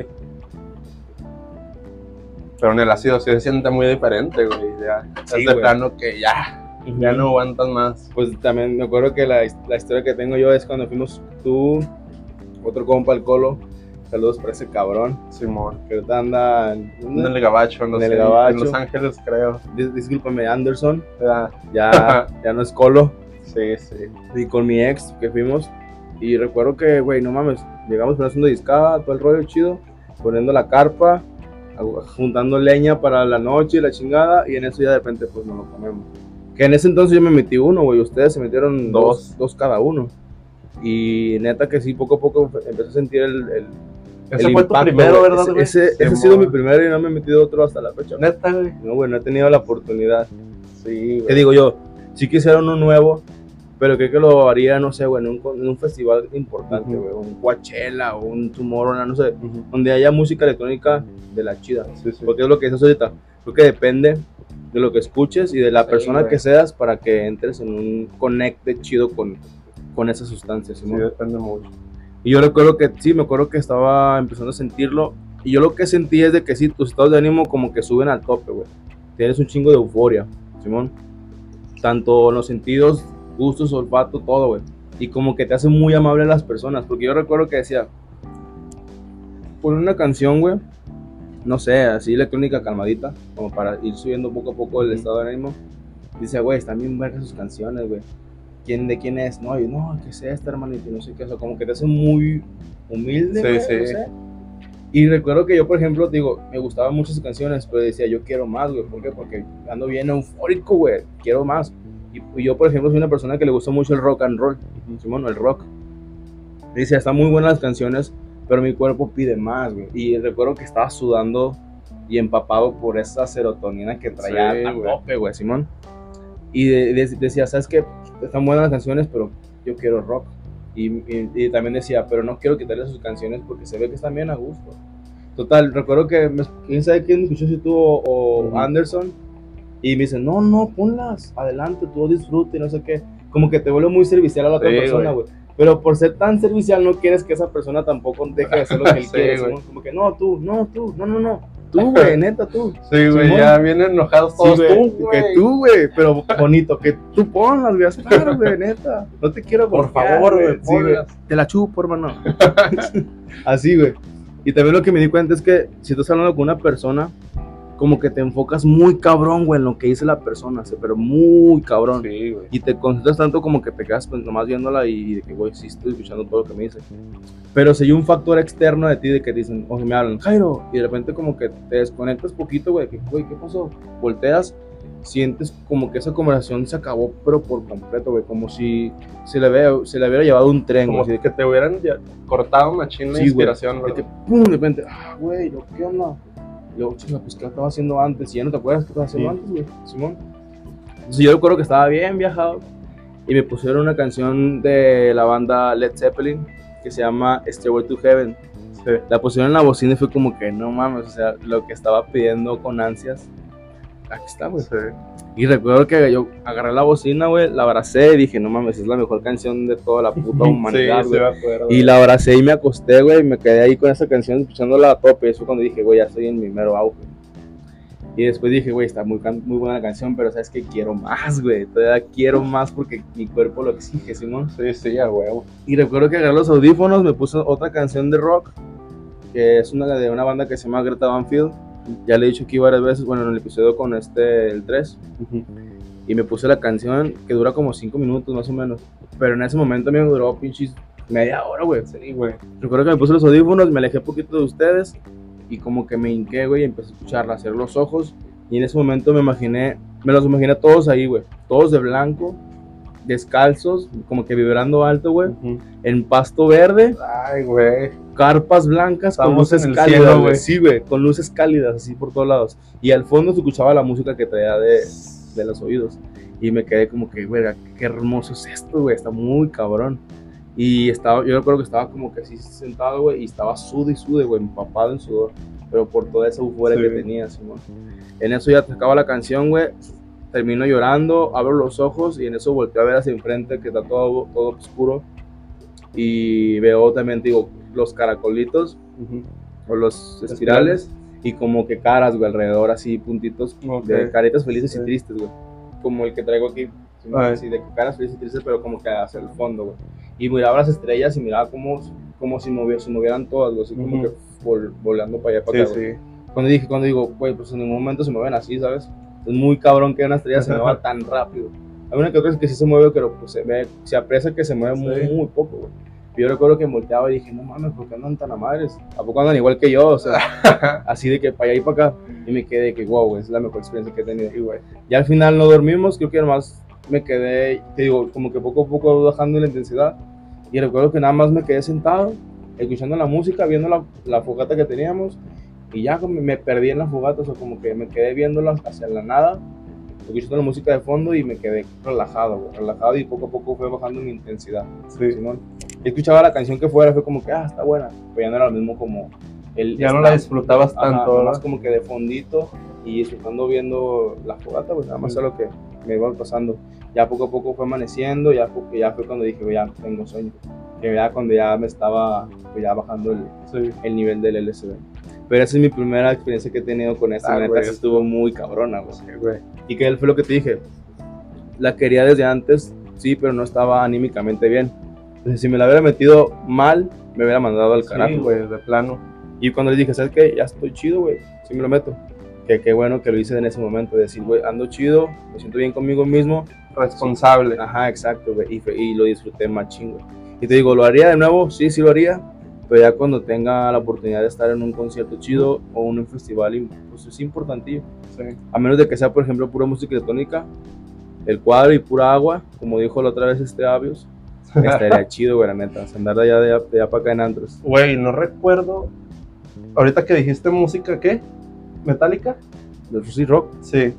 B: Pero en el ácido sí se siente muy diferente, güey. Ya, sí, es de plano que ya, uh-huh. ya no aguantas más.
A: Pues también me acuerdo que la, la historia que tengo yo es cuando fuimos tú, otro compa, el Colo. Saludos para ese cabrón.
B: Simón.
A: Que ahorita anda en,
B: en el Gabacho, no
A: en,
B: sé,
A: el Gabacho.
B: En Los Ángeles, creo.
A: Dis, discúlpame, Anderson. Ya, ya, ya no es Colo.
B: Sí, sí.
A: Y con mi ex que fuimos. Y recuerdo que, güey, no mames, llegamos con haciendo discada, todo el rollo chido, poniendo la carpa, juntando leña para la noche y la chingada. Y en eso ya de repente, pues nos lo comemos. Que en ese entonces yo me metí uno, güey. Ustedes se metieron dos, dos, dos cada uno. Y neta que sí, poco a poco empecé a sentir el... el
B: Ese
A: el
B: fue
A: impacto,
B: tu primero,
A: güey.
B: ¿verdad, güey?
A: Ese, ese, ese ha sido mi primero y no me he metido otro hasta la fecha.
B: Neta, güey.
A: No, güey, no he tenido la oportunidad.
B: Sí, güey.
A: ¿Qué digo yo? Sí quisiera uno nuevo, pero creo que lo haría, no sé, güey, en un, en un festival importante, güey. Uh-huh. Un Coachella o un Tomorrowland, no sé. Uh-huh. Donde haya música electrónica de la chida.
B: Sí, sí.
A: Porque es lo que dices ahorita. Creo que depende de lo que escuches y de la sí, persona güey. que seas para que entres en un conecte chido con, con esas sustancias.
B: ¿no? Sí, depende mucho.
A: Y yo recuerdo que, sí, me acuerdo que estaba empezando a sentirlo. Y yo lo que sentí es de que sí, tus estados de ánimo como que suben al tope, güey. Tienes un chingo de euforia, Simón. Tanto en los sentidos, gustos, olfato, todo, güey. Y como que te hace muy amable a las personas. Porque yo recuerdo que decía, pon una canción, güey, no sé, así electrónica calmadita, como para ir subiendo poco a poco el estado de ánimo. Dice, güey, están bien vergas sus canciones, güey. ¿Quién, ¿De quién es? No, yo, no, ¿qué es esta, hermanito? No sé qué, o sea, como que te hace muy humilde, güey,
B: sí, sí.
A: No sé. Y recuerdo que yo, por ejemplo, digo, me gustaban mucho sus canciones, pero decía, yo quiero más, güey. ¿Por qué? Porque ando bien eufórico, güey. Quiero más. Y, y yo, por ejemplo, soy una persona que le gusta mucho el rock and roll. Uh-huh. Simón, el rock. Y decía, están muy buenas las canciones, pero mi cuerpo pide más, güey. Y recuerdo que estaba sudando y empapado por esa serotonina que traía sí, a tope, güey, Simón. Y de, de, decía, ¿sabes qué? Están buenas las canciones, pero yo quiero rock. Y, y, y también decía, pero no quiero quitarle sus canciones porque se ve que están bien a gusto. Total, recuerdo que, me, quién sabe quién me escuchó, si tú o, o uh-huh. Anderson, y me dicen, no, no, ponlas, adelante, tú disfrute y no sé qué. Como que te vuelve muy servicial a la otra sí, persona, güey. Pero por ser tan servicial no quieres que esa persona tampoco deje de hacer lo que él sí, quiere. ¿no? Como que, no, tú, no, tú, no, no, no. Tú, güey, neta, tú.
B: Sí, güey, ya vienen enojados todos. Sí, tú,
A: güey. Que tú, güey, pero bonito, que tú ponlas, güey, claro, güey, neta. No te quiero
B: por favor, güey,
A: sí, güey. Te la chupo, hermano. Así, güey. Y también lo que me di cuenta es que si estás hablando con una persona como que te enfocas muy cabrón, güey, en lo que dice la persona, ¿sí? Pero muy cabrón.
B: Sí, güey.
A: Y te concentras tanto como que te quedas pues, nomás viéndola y de que, güey, sí estoy escuchando todo lo que me dice. Pero si hay un factor externo de ti de que te dicen, o me hablan, Jairo, y de repente como que te desconectas poquito, güey, que, güey, ¿qué pasó? Volteas, sientes como que esa conversación se acabó, pero por completo, güey, como si se le, hubiera, se le hubiera llevado un tren.
B: Como
A: güey.
B: si que te hubieran ya cortado una chinga de
A: Sí,
B: inspiración,
A: güey,
B: güey.
A: de que, pum, de repente, ah, güey, ¿qué onda? Y luego, chinga, pues, ¿qué estaba haciendo antes? Y ya no te acuerdas qué estaba haciendo
B: Sí.
A: antes, güey, Simón. Entonces yo recuerdo que estaba bien viajado y me pusieron una canción de la banda Led Zeppelin que se llama Stairway to Heaven.
B: Sí.
A: La pusieron en la bocina y fue como que, no mames, o sea, lo que estaba pidiendo con ansias, aquí está, güey.
B: Sí.
A: Y recuerdo que yo agarré la bocina, güey, la abracé y dije, no mames, es la mejor canción de toda la puta humanidad,
B: sí,
A: güey.
B: sí, me acuerdo.
A: Y la abracé y me acosté, güey, y me quedé ahí con esa canción escuchándola a tope. Y eso fue cuando dije, güey, ya estoy en mi mero auge. Y después dije, güey, está muy, muy buena la canción, pero sabes que quiero más, güey. Todavía quiero más porque mi cuerpo lo exige, Simón.
B: Sí, sí, a huevo.
A: Y recuerdo que agarré los audífonos, me puse otra canción de rock, que es una de una banda que se llama Greta Van Fleet. Ya le he dicho aquí varias veces, bueno, en el episodio con este, el tres.
B: Uh-huh.
A: Y me puse la canción que dura como cinco minutos más o menos. Pero en ese momento me duró pinches media hora, güey.
B: Sí, güey.
A: Recuerdo que me puse los audífonos, me alejé un poquito de ustedes y como que me hinqué, güey, y empecé a escucharla, a cerrar los ojos. Y en ese momento me imaginé, me los imaginé todos ahí, güey. Todos de blanco, descalzos, como que vibrando alto, güey.
B: Uh-huh.
A: En pasto verde.
B: Ay, güey.
A: Carpas blancas.
B: Estamos
A: con luces
B: en el
A: cálidas,
B: cielo,
A: güey.
B: güey.
A: Sí, güey, con luces cálidas así por todos lados. Y al fondo se escuchaba la música que traía de, de los oídos. Y me quedé como que, güey, qué hermoso es esto, güey, está muy cabrón. Y estaba, yo recuerdo que estaba como que así sentado, güey, y estaba sude y sude, güey, empapado en sudor. Pero por toda esa euforia
B: Sí.
A: que tenía, Simón. En eso ya se acaba la canción, güey. Termino llorando, abro los ojos y en eso volteo a ver hacia enfrente que está todo, todo oscuro. Y veo también, digo, los caracolitos
B: Uh-huh.
A: o los espirales y como que caras, güey, alrededor, así puntitos
B: Okay.
A: de caritas felices
B: Sí.
A: y tristes, güey. Como el que traigo aquí, ¿sí?
B: Ay.
A: Así de caras felices y tristes, pero como que hacia el fondo, güey. Y miraba las estrellas y miraba como, como si, movi se movieran todas, güey, así como
B: Uh-huh.
A: que vol volando para allá, para
B: Sí,
A: acá, güey.
B: sí.
A: Cuando dije, cuando digo, güey, pues en ningún momento se mueven así, ¿sabes? Es muy cabrón que una estrella se mueva tan rápido. Hay una que otra que sí se mueve, pero pues se ve, se aprecia que se mueve
B: Sí.
A: muy, muy poco, güey. Yo recuerdo que volteaba y dije, no mames, ¿por qué andan tan a madres? ¿A poco andan igual que yo? O sea, así de que para allá y para acá. Y me quedé que, wow, es la mejor experiencia que he tenido. Y, güey, ya al final no dormimos, creo que nomás me quedé, te digo, como que poco a poco bajando la intensidad. Y recuerdo que nada más me quedé sentado, escuchando la música, viendo la, la fogata que teníamos. Y ya como me perdí en la fogata, o sea, como que me quedé viéndola hacia la nada, escuchando la música de fondo y me quedé relajado, güey, relajado y poco a poco fue bajando mi intensidad.
B: Sí.
A: Simón. Y escuchaba la canción que fuera, fue como que, ah, está buena, pero ya no era lo mismo como el...
B: Ya no la disfrutabas
A: Ajá,
B: tanto,
A: más
B: ¿no?
A: como que de fondito y disfrutando viendo la fogata, pues nada más
B: Sí.
A: es lo que me iba pasando. Ya poco a poco fue amaneciendo, ya, ya fue cuando dije, ya tengo sueño. Que ya cuando ya me estaba pues, ya bajando el,
B: Sí.
A: el nivel del L S D. Pero esa es mi primera experiencia que he tenido con esta,
B: Ah,
A: la neta,
B: güey.
A: sí estuvo muy cabrona, güey.
B: Sí, güey.
A: Y que fue lo que te dije, la quería desde antes, sí, pero no estaba anímicamente bien. Entonces, si me la hubiera metido mal, me hubiera mandado al carajo,
B: Sí,
A: güey.
B: güey, de plano.
A: Y cuando le dije, ¿sabes qué? Ya estoy chido, güey, sí me lo meto. Que qué bueno que lo hice en ese momento, de decir, güey, ando chido, me siento bien conmigo mismo.
B: Responsable.
A: Ajá, exacto, güey, y, fue- y lo disfruté machín, güey. Y te digo, ¿lo haría de nuevo? Sí, sí lo haría, pero ya cuando tenga la oportunidad de estar en un concierto chido o en un festival, y, pues es importantillo.
B: Sí.
A: A menos de que sea, por ejemplo, pura música electrónica, el cuadro y pura agua, como dijo la otra vez este Avios, estaría chido, güey, la neta, andar de allá, de allá, de allá para acá en antros.
B: Güey, no recuerdo. Ahorita que dijiste música, ¿qué? ¿Metallica?
A: Del Fuzzy Rock.
B: Sí.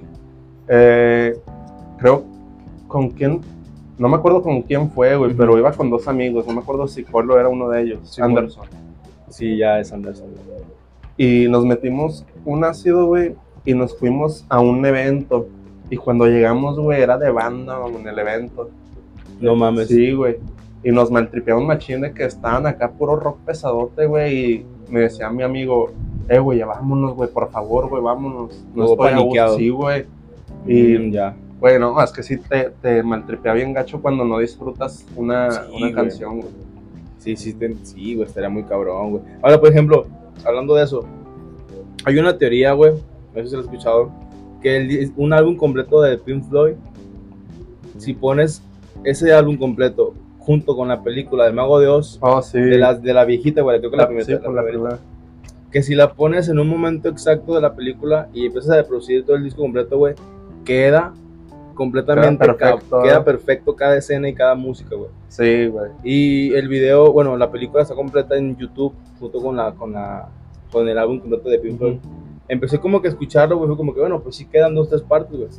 B: Eh, creo, ¿con quién? No me acuerdo con quién fue, güey,
A: Ujú.
B: pero iba con dos amigos. No me acuerdo si Corlo era uno de ellos,
A: Sí,
B: Anderson.
A: Sí, ya es Anderson.
B: Y nos metimos un ácido, güey, y nos fuimos a un evento. Y cuando llegamos, güey, era de banda, güey, en el evento.
A: No mames.
B: Sí, güey. Y nos maltripearon machín de que estaban acá puro rock pesadote, güey. Y me decía mi amigo, eh, güey, ya vámonos, güey, por favor, güey, vámonos. No
A: Todo
B: estoy a gusto.
A: paniqueado.
B: Sí, güey. Y,
A: Mm, ya.
B: güey, no, es que sí te, te maltripea bien gacho cuando no disfrutas una,
A: Sí,
B: una
A: güey.
B: canción, güey.
A: Sí, sí, te- sí, güey, estaría muy cabrón, güey. Ahora, por ejemplo, hablando de eso, hay una teoría, güey, no sé si lo has escuchado, que el, un álbum completo de Pink Floyd, si pones ese álbum completo junto con la película del Mago de Oz,
B: oh, sí.
A: de, la, de la viejita, güey, creo que la, la primera,
B: sí,
A: la
B: la primera.
A: Que si la pones en un momento exacto de la película y empiezas a reproducir todo el disco completo, güey, queda completamente,
B: queda perfecto,
A: ca queda perfecto cada escena y cada música, güey.
B: Sí, güey.
A: Y el video, bueno, la película está completa en YouTube junto con la con la con el álbum completo de Pink Floyd. Uh-huh. Empecé como que a escucharlo, güey, fue como que, bueno, pues sí quedan dos, tres partes, güey.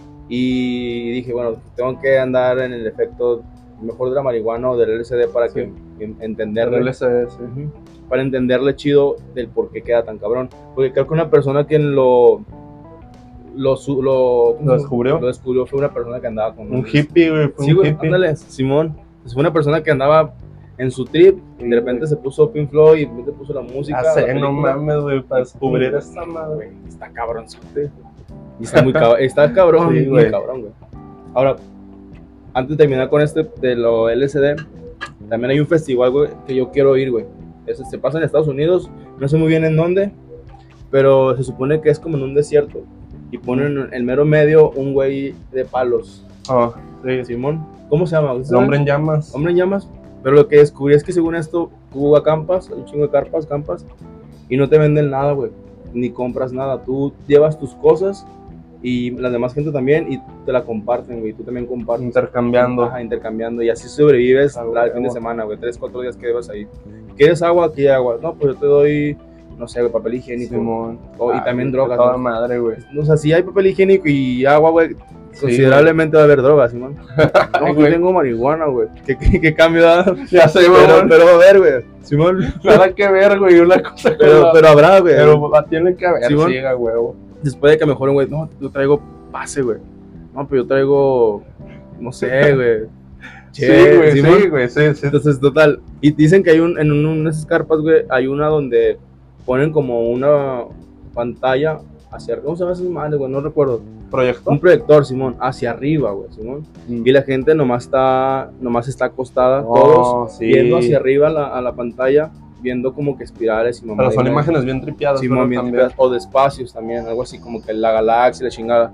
A: Y dije, bueno, tengo que andar en el efecto mejor de la marihuana o del L S D para sí. que entenderle.
B: El L S D, sí.
A: Uh-huh. Para entenderle chido del por qué queda tan cabrón. Porque creo que una persona que lo lo, lo,
B: ¿Lo descubrió?
A: Lo descubrió fue una persona que andaba con...
B: Un hippie, güey.
A: Sí, güey, ándale, Simón. Fue una persona que andaba en su trip y de repente sí, se puso Pink Floyd y de repente puso la música.
B: Ah, sí, no mames, güey, para descubrir esta madre.
A: Está cabrón, y está muy cabrón, está cabrón, sí, muy cabrón, güey. Ahora, antes de terminar con este de lo L S D, también hay un festival, güey, que yo quiero ir, güey. Ese se pasa en Estados Unidos, no sé muy bien en dónde, pero se supone que es como en un desierto. Y ponen en el mero medio un güey de palos.
B: Oh, sí.
A: Simón, ¿cómo se llama?
B: El Hombre en Llamas.
A: Hombre en Llamas. Pero lo que descubrí es que según esto, tú acampas, un chingo de carpas, campas, y no te venden nada, güey. Ni compras nada. Tú llevas tus cosas y la demás gente también y te la comparten, güey. Tú también compartes.
B: Intercambiando.
A: Ajá, intercambiando. Y así sobrevives ah, el fin de semana, güey. Tres, cuatro días que llevas ahí. ¿Quieres agua? Aquí hay agua. No, pues yo te doy... no sé, güey, papel higiénico.
B: Simón.
A: Oh, y también drogas.
B: Toda
A: ¿no?
B: madre, güey.
A: O sea, si hay papel higiénico y agua, güey, sí, considerablemente güey. Va a haber drogas, Simón. No, yo tengo marihuana, güey. ¿Qué, qué, qué cambio da?
B: Ya sé, güey.
A: Pero, pero va a haber, güey. Simón.
B: Nada que ver, güey, una cosa
A: pero, la... pero habrá, güey.
B: Pero tiene que haber, Simón. Siga, güey.
A: Después de que mejoren, güey, no, yo traigo pase, güey. No, pero yo traigo, no sé, güey.
B: Che, sí, güey, sí, güey, sí, sí.
A: Entonces, total. Y dicen que hay un, en un, unas carpas, güey, hay una donde ponen como una pantalla hacia, ¿cómo se llama esas madres, güey? No recuerdo.
B: ¿Proyector?
A: Un proyector, Simón, hacia arriba, güey, Simón. Mm. Y la gente nomás está, nomás está acostada, oh, todos, sí. Viendo hacia arriba la, a la pantalla, viendo como que espirales y mamá.
B: Pero son y imágenes bien tripeadas,
A: Simón, bien tripeadas, o de espacios también, algo así como que la galaxia, la chingada.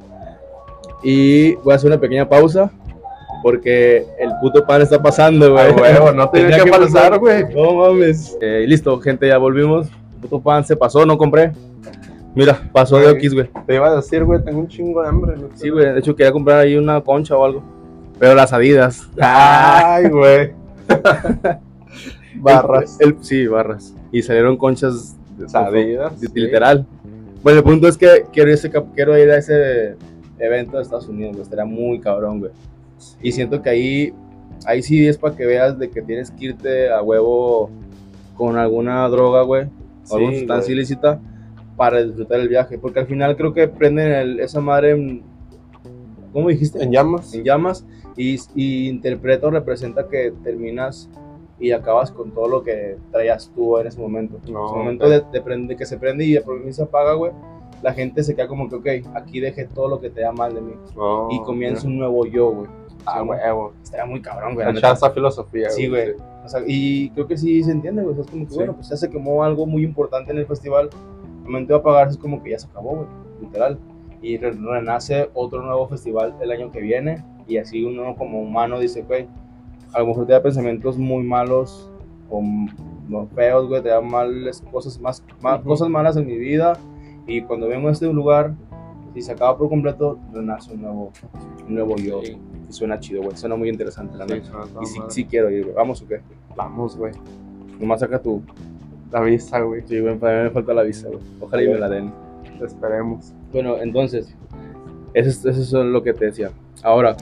A: Y voy a hacer una pequeña pausa. Porque el puto pan está pasando, güey.
B: Ah, no tiene que, que pasar, güey.
A: No mames. Eh, listo, gente, ya volvimos. El puto pan se pasó, no compré. Mira, pasó de Oquis, güey.
B: Te iba a decir, güey, tengo un chingo de hambre. No
A: sí, güey, de hecho quería comprar ahí una concha o algo. Pero las Adidas.
B: Ay, güey. Barras.
A: El, el, sí, barras. Y salieron conchas
B: de Adidas.
A: De, literal. Sí. Bueno, el punto es que quiero, ese, quiero ir a ese evento de Estados Unidos, güey. Estaría muy cabrón, güey. Y siento que ahí, ahí sí es para que veas de que tienes que irte a huevo con alguna droga, güey, o sí, alguna sustancia ilícita para disfrutar el viaje. Porque al final creo que prenden el, esa madre, en, ¿cómo dijiste?
B: En llamas.
A: En llamas y, y interpreta o representa que terminas y acabas con todo lo que traías tú en ese momento. No, en ese momento okay. de, de, prende, que se prende y de pronto se apaga, güey. La gente se queda como que, ok, aquí dejé todo lo que te da mal de mí. Oh, y comienza yeah. un nuevo yo, güey.
B: Ah, huevo.
A: Estaría muy cabrón, güey.
B: Echar esa filosofía,
A: sí, güey. O sea, y creo que sí se entiende, güey. Es como que, sí. Bueno, pues ya se quemó algo muy importante en el festival. El momento de apagarse es como que ya se acabó, güey. Literal. Y renace otro nuevo festival el año que viene. Y así uno como humano dice, güey, a lo mejor te da pensamientos muy malos o no, feos, güey. Te da males, cosas, más, más, uh-huh. cosas malas en mi vida. Y cuando vengo a este lugar, si se acaba por completo, renace un nuevo, un nuevo yo. Sí. Y suena chido, güey. Suena muy interesante, la neta. Sí, y sí, sí quiero ir, güey. ¿Vamos o qué?
B: Vamos, güey.
A: Nomás saca tu...
B: La visa, güey.
A: Sí, güey. Para mí me falta la visa, güey. Ojalá y me la den.
B: Esperemos.
A: Bueno, entonces, eso, eso es lo que te decía. Ahora,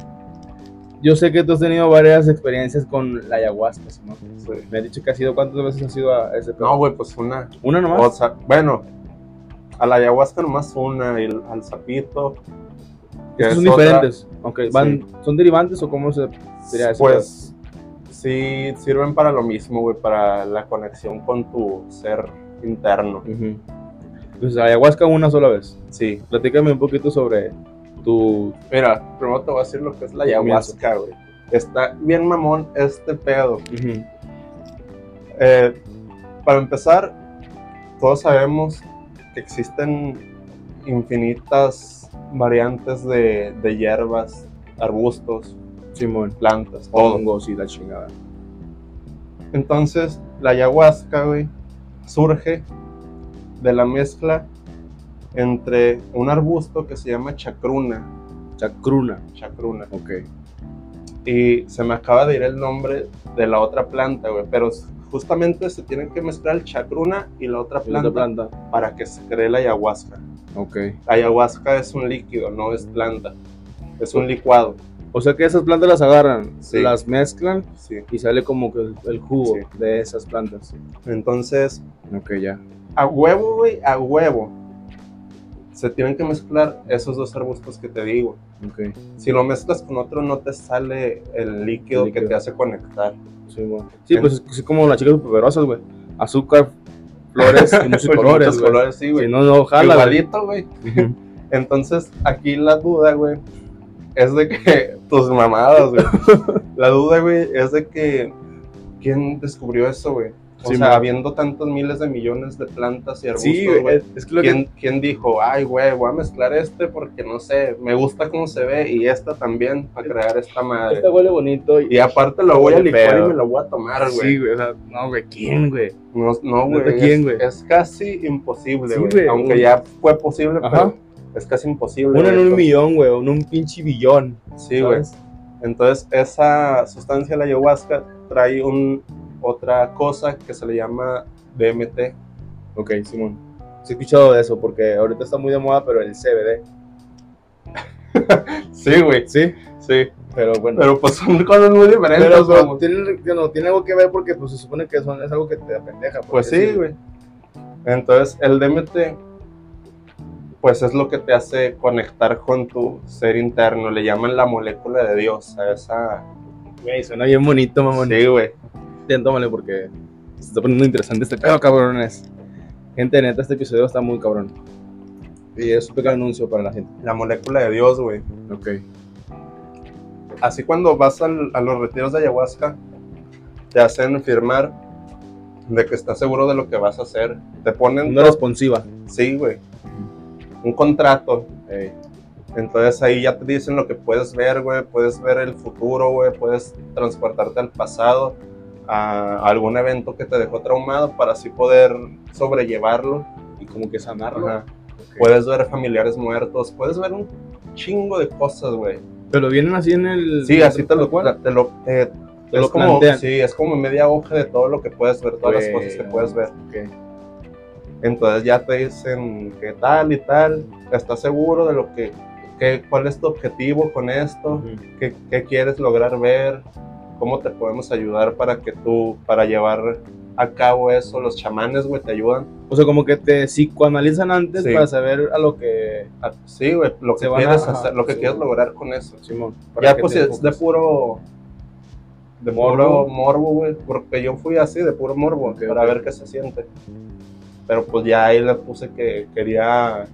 A: yo sé que tú has tenido varias experiencias con la ayahuasca, ¿no? Sí. Me has dicho que has ido... ¿Cuántas veces has ido a ese pedo?
B: No, güey, pues una.
A: ¿Una nomás?
B: O sea, bueno... A la ayahuasca nomás una, y el, al sapito.
A: Estos son diferentes, okay, van, sí. ¿Son derivantes o cómo se sería eso?
B: Pues sí, sirven para lo mismo, güey, para la conexión con tu ser interno.
A: Uh-huh. Pues ayahuasca una sola vez.
B: Sí.
A: Platícame un poquito sobre tu...
B: Mira, primero te voy a decir lo que es la ayahuasca, güey. Está bien mamón este pedo. Uh-huh. eh, para empezar, todos sabemos que existen infinitas variantes de, de hierbas, arbustos,
A: Simón,
B: plantas, todo.
A: hongos y la chingada.
B: Entonces, la ayahuasca, güey, surge de la mezcla entre un arbusto que se llama chacruna.
A: Chacruna.
B: Chacruna.
A: Ok.
B: Y se me acaba de ir el nombre de la otra planta, güey, pero justamente se tienen que mezclar el chacruna y la otra planta,
A: otra planta
B: para que se cree la ayahuasca.
A: Ok.
B: La ayahuasca es un líquido, no es planta. Es un licuado.
A: O sea que esas plantas las agarran,
B: Sí.
A: las mezclan
B: Sí.
A: y sale como que el, el jugo
B: Sí.
A: de esas plantas.
B: Entonces,
A: Ok, ya.
B: a huevo, güey, a huevo, se tienen que mezclar esos dos arbustos que te digo.
A: Ok.
B: Si lo mezclas con otro, no te sale el líquido,
A: El líquido.
B: que te hace conectar.
A: Sí, bueno. Sí,
B: En-
A: pues es, es como las chicas superpoderosas, güey. Azúcar, flores y muchos
B: Con
A: colores,
B: muchos
A: güey.
B: colores, sí, güey.
A: Si no, no jala, güey.
B: Igualito, güey.
A: Ujú.
B: Entonces, aquí la duda, güey, es de que tus mamadas, güey. La duda, güey, es de que ¿quién descubrió eso, güey? O
A: Sí,
B: sea,
A: man.
B: habiendo tantos miles de millones de plantas y arbustos,
A: Sí,
B: güey.
A: güey. Es, es que lo
B: ¿Quién,
A: que...
B: quién dijo, ay, güey, voy a mezclar este porque, no sé, me gusta cómo se ve y esta también para crear esta madre?
A: Esta huele bonito y...
B: Y aparte lo voy a
A: Huele
B: licuar
A: feo.
B: y me lo voy a tomar, güey.
A: Sí, güey. O sea, no, güey. ¿Quién, güey?
B: No, no, güey.
A: ¿Neta quién,
B: es,
A: güey?
B: es casi imposible,
A: Sí,
B: güey.
A: güey.
B: Aunque
A: Un-
B: ya fue posible,
A: Ajá.
B: pero es casi imposible.
A: Uno en
B: güey.
A: un millón, güey. En un pinche billón.
B: Sí, güey.
A: ¿sabes?
B: Entonces, esa sustancia, la ayahuasca, trae un, otra cosa que se le llama D M T.
A: Ok, Simón. Sí he escuchado de eso porque ahorita está muy de moda, pero el C B D.
B: Sí, güey.
A: Sí,
B: Sí.
A: pero bueno.
B: Pero pues son cosas muy diferentes.
A: Pero, pero
B: vamos.
A: tiene, no, tiene algo que ver porque pues, se supone que son, es algo que te apendeja. por
B: Pues
A: así
B: sí,
A: decirlo.
B: güey. Entonces, el D M T, pues es lo que te hace conectar con tu ser interno. Le llaman la molécula de Dios a esa...
A: Güey, suena bien bonito, mamón.
B: Sí, güey.
A: Bien, tómale porque se está poniendo interesante este pedo, cabrones. Gente, neta, este episodio está muy cabrón. Y es un pequeño anuncio para la gente.
B: La molécula de Dios, güey.
A: Ok.
B: Así cuando vas al- a los retiros de ayahuasca, te hacen firmar de que estás seguro de lo que vas a hacer. Te ponen...
A: Una
B: todo-
A: responsiva.
B: Sí, güey. Un contrato.
A: Ey.
B: Entonces ahí ya te dicen lo que puedes ver, güey. Puedes ver el futuro, güey. Puedes transportarte al pasado, a algún evento que te dejó traumado para así poder sobrellevarlo.
A: Y como que sanarlo.
B: Ajá.
A: Ok.
B: Puedes ver familiares muertos. Puedes ver un chingo de cosas, güey.
A: Pero vienen así en el...
B: Sí, así te lo,
A: cual.
B: te lo, eh,
A: Te
B: es
A: lo
B: como,
A: plantean.
B: sí, es como media hoja de todo lo que puedes ver, todas las
A: Güey,
B: cosas que puedes ver.
A: Ok.
B: Entonces ya te dicen que tal y tal, estás seguro de lo que, que cuál es tu objetivo con esto,
A: Ujú.
B: qué, qué quieres lograr ver, cómo te podemos ayudar para que tú, para llevar a cabo eso. Los chamanes, güey, te ayudan.
A: O sea, como que te psicoanalizan antes
B: Sí.
A: para saber a lo que...
B: a- sí, güey, lo
A: Se
B: que
A: van a-
B: quieres
A: ajá,
B: hacer, lo que
A: sí.
B: quieres lograr con eso.
A: Simón. para
B: Ya
A: que
B: pues
A: te
B: es de
A: enfoques.
B: puro de
A: Morbo.
B: puro morbo, güey, porque yo fui así de puro morbo,
A: Ok,
B: para
A: ok.
B: ver qué se siente. Pero pues ya ahí le puse que quería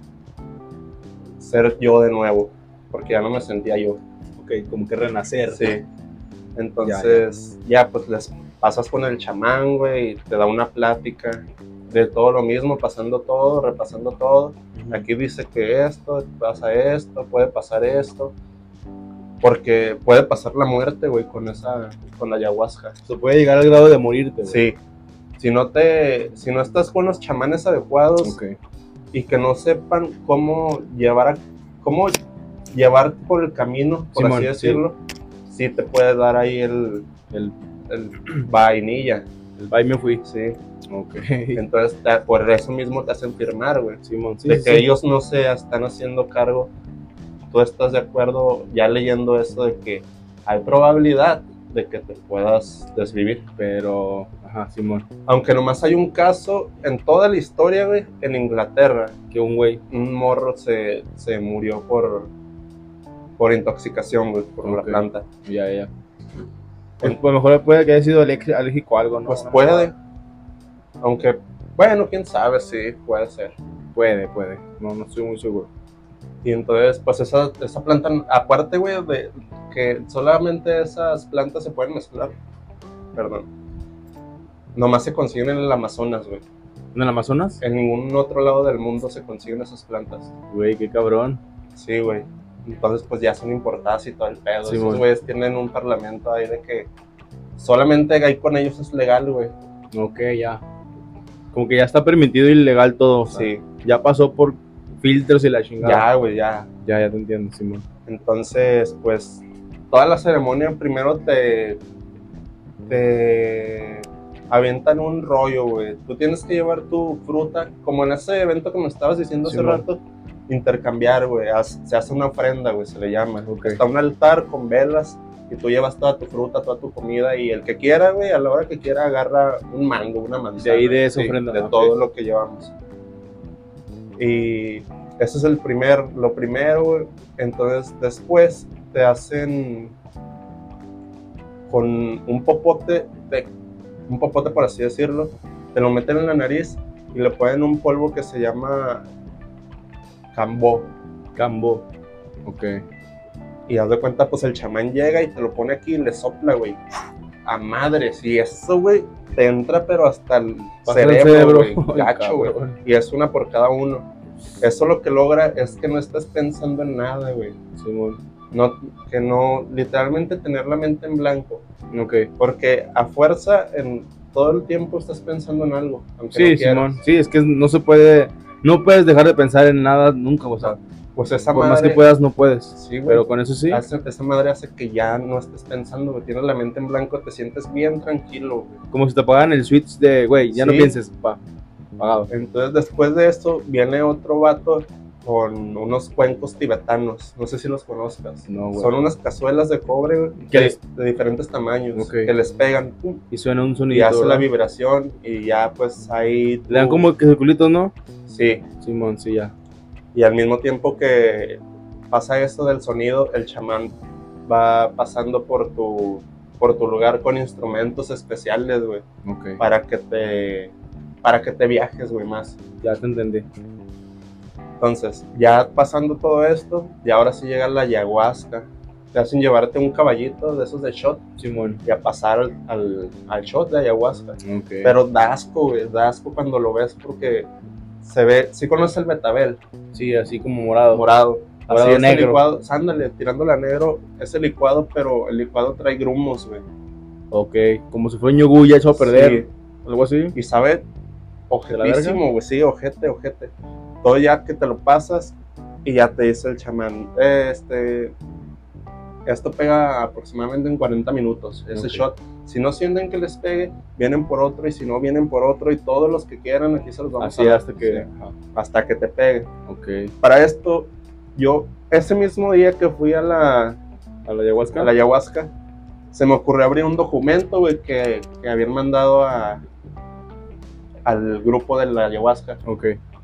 B: ser yo de nuevo, porque ya no me sentía yo.
A: Ok, como que renacer.
B: Sí. Entonces, ya, pues les pasas con el chamán, güey, y te da una plática de todo lo mismo, pasando todo, repasando todo.
A: Ujú.
B: Aquí dice que esto, pasa esto, puede pasar esto. Porque puede pasar la muerte, güey, con esa, con la ayahuasca.
A: Se puede llegar al grado de morirte, güey.
B: Sí. Si no te, si no estás con los chamanes adecuados
A: Ok.
B: y que no sepan cómo llevar a, cómo llevar por el camino, por
A: Simón,
B: así decirlo, sí. te puede dar ahí el,
A: El,
B: el vainilla,
A: el bye me fui.
B: sí.
A: Ok.
B: Entonces, te- por eso mismo te hacen firmar, güey.
A: Simón, sí,
B: de
A: sí,
B: que
A: sí.
B: ellos no se están haciendo cargo. Tú estás de acuerdo ya leyendo eso de que hay probabilidad de que te puedas desvivir.
A: Pero, ajá, Simón.
B: Aunque nomás hay un caso en toda la historia, güey, en Inglaterra.
A: Que un güey.
B: Un morro se, se murió por, por intoxicación, güey, por la
A: Ok.
B: planta.
A: Ya, ya. Pues, pues mejor puede que haya sido alec- alérgico a algo, ¿no?
B: Pues
A: Una
B: puede.
A: mamada.
B: Aunque, bueno, quién sabe, sí, puede ser.
A: Puede, puede. No, no estoy muy seguro.
B: Y entonces, pues esa, esa planta, aparte, güey, de que solamente esas plantas se pueden mezclar, perdón, nomás se consiguen en el Amazonas, güey.
A: ¿En el Amazonas?
B: En ningún otro lado del mundo se consiguen esas plantas.
A: Güey, qué cabrón.
B: Sí, güey. Entonces, pues ya son importadas y todo el pedo.
A: Sí,
B: Esos güeyes tienen un parlamento ahí de que solamente ahí con ellos es legal, güey.
A: Ok, ya. Como que ya está permitido y legal todo. O sea,
B: Sí.
A: ya pasó por filtros y la chingada.
B: Ya, güey, ya.
A: Ya, ya te entiendo, Simón.
B: Entonces, pues, toda la ceremonia primero te, te avientan un rollo, güey. Tú tienes que llevar tu fruta, como en ese evento que me estabas diciendo hace
A: Simón.
B: rato, intercambiar, güey. Haz- Se hace una ofrenda, güey, se le llama.
A: Ok.
B: Está un altar con velas y tú llevas toda tu fruta, toda tu comida y el que quiera, güey, a la hora que quiera agarra un mango, una manzana.
A: De ahí de esa
B: sí,
A: ofrenda,
B: de
A: ok.
B: todo lo que llevamos. Y ese es el primer, lo primero, güey. Entonces después te hacen con un popote, de, un popote por así decirlo, te lo meten en la nariz y le ponen un polvo que se llama cambó.
A: Cambo. Ok.
B: Y haz de cuenta, pues el chamán llega y te lo pone aquí y le sopla, güey. A madres. Y eso, güey, te entra pero hasta el
A: Pasa el
B: cerebro,
A: cerebro.
B: güey. Gacho, güey.
A: Cabrón.
B: Y es una por cada uno. Eso lo que logra es que no estés pensando en nada, güey.
A: Simón.
B: No, que no, literalmente tener la mente en blanco.
A: Ok.
B: Porque a fuerza, en todo el tiempo estás pensando en algo. Aunque
A: Sí,
B: no quieras.
A: Simón. Sí, es que no se puede. No puedes dejar de pensar en nada nunca, o sea.
B: Pues esa
A: Por
B: madre,
A: más que puedas, no puedes.
B: Sí, güey.
A: Pero con eso sí.
B: Hace- esa madre hace que ya no estés pensando, güey. Tienes la mente en blanco, te sientes bien tranquilo, güey.
A: Como si te apagaran el switch de, güey, ya no
B: Sí.
A: pienses, pa. Apagado.
B: Entonces, después de eso, viene otro vato con unos cuencos tibetanos. No sé si los conozcas.
A: No, güey.
B: Son unas cazuelas de cobre, güey,
A: ¿Qué
B: de,
A: es?
B: de diferentes tamaños,
A: Ok.
B: que les pegan pum,
A: Y suena un
B: y
A: sonido.
B: hace la
A: ¿verdad?
B: vibración y ya pues ahí
A: Le dan
B: tú-
A: como que circulitos, ¿no?
B: Sí,
A: Simón, sí, ya.
B: y al mismo tiempo que pasa esto del sonido, el chamán va pasando por tu, por tu lugar con instrumentos especiales, güey,
A: Ok.
B: para que te, para que te viajes, güey, más.
A: Ya te entendí.
B: Entonces, ya pasando todo esto, y ahora sí llega la ayahuasca. Te hacen llevarte un caballito de esos de shot
A: Simón.
B: y a pasar al, al, al shot de ayahuasca.
A: Ok.
B: Pero da asco, güey, da asco cuando lo ves porque se ve, sí conoces el betabel,
A: Sí, así como morado.
B: morado.
A: Morado
B: Así es el
A: negro.
B: licuado, ándale, tirándole a negro, es el licuado, pero el licuado trae grumos, güey.
A: Ok. Como si fuera un yogur ya hecho a perder. Algo así.
B: Y sabe
A: ¿De
B: ojetísimo, güey, sí, ojete, ojete. Todo ya que te lo pasas y ya te dice el chamán, este, esto pega aproximadamente en cuarenta minutos, ese
A: Ok.
B: shot. Si no sienten que les pegue, vienen por otro, y si no, vienen por otro, y todos los que quieran, aquí se los vamos
A: Así
B: a dar.
A: hasta que.
B: Sí,
A: Ajá.
B: hasta que te pegue.
A: Ok.
B: Para esto, yo, ese mismo día que fui a la,
A: ¿A la ayahuasca?
B: a la ayahuasca, se me ocurrió abrir un documento, güey, que, que habían mandado a, al grupo de la ayahuasca.
A: Ok.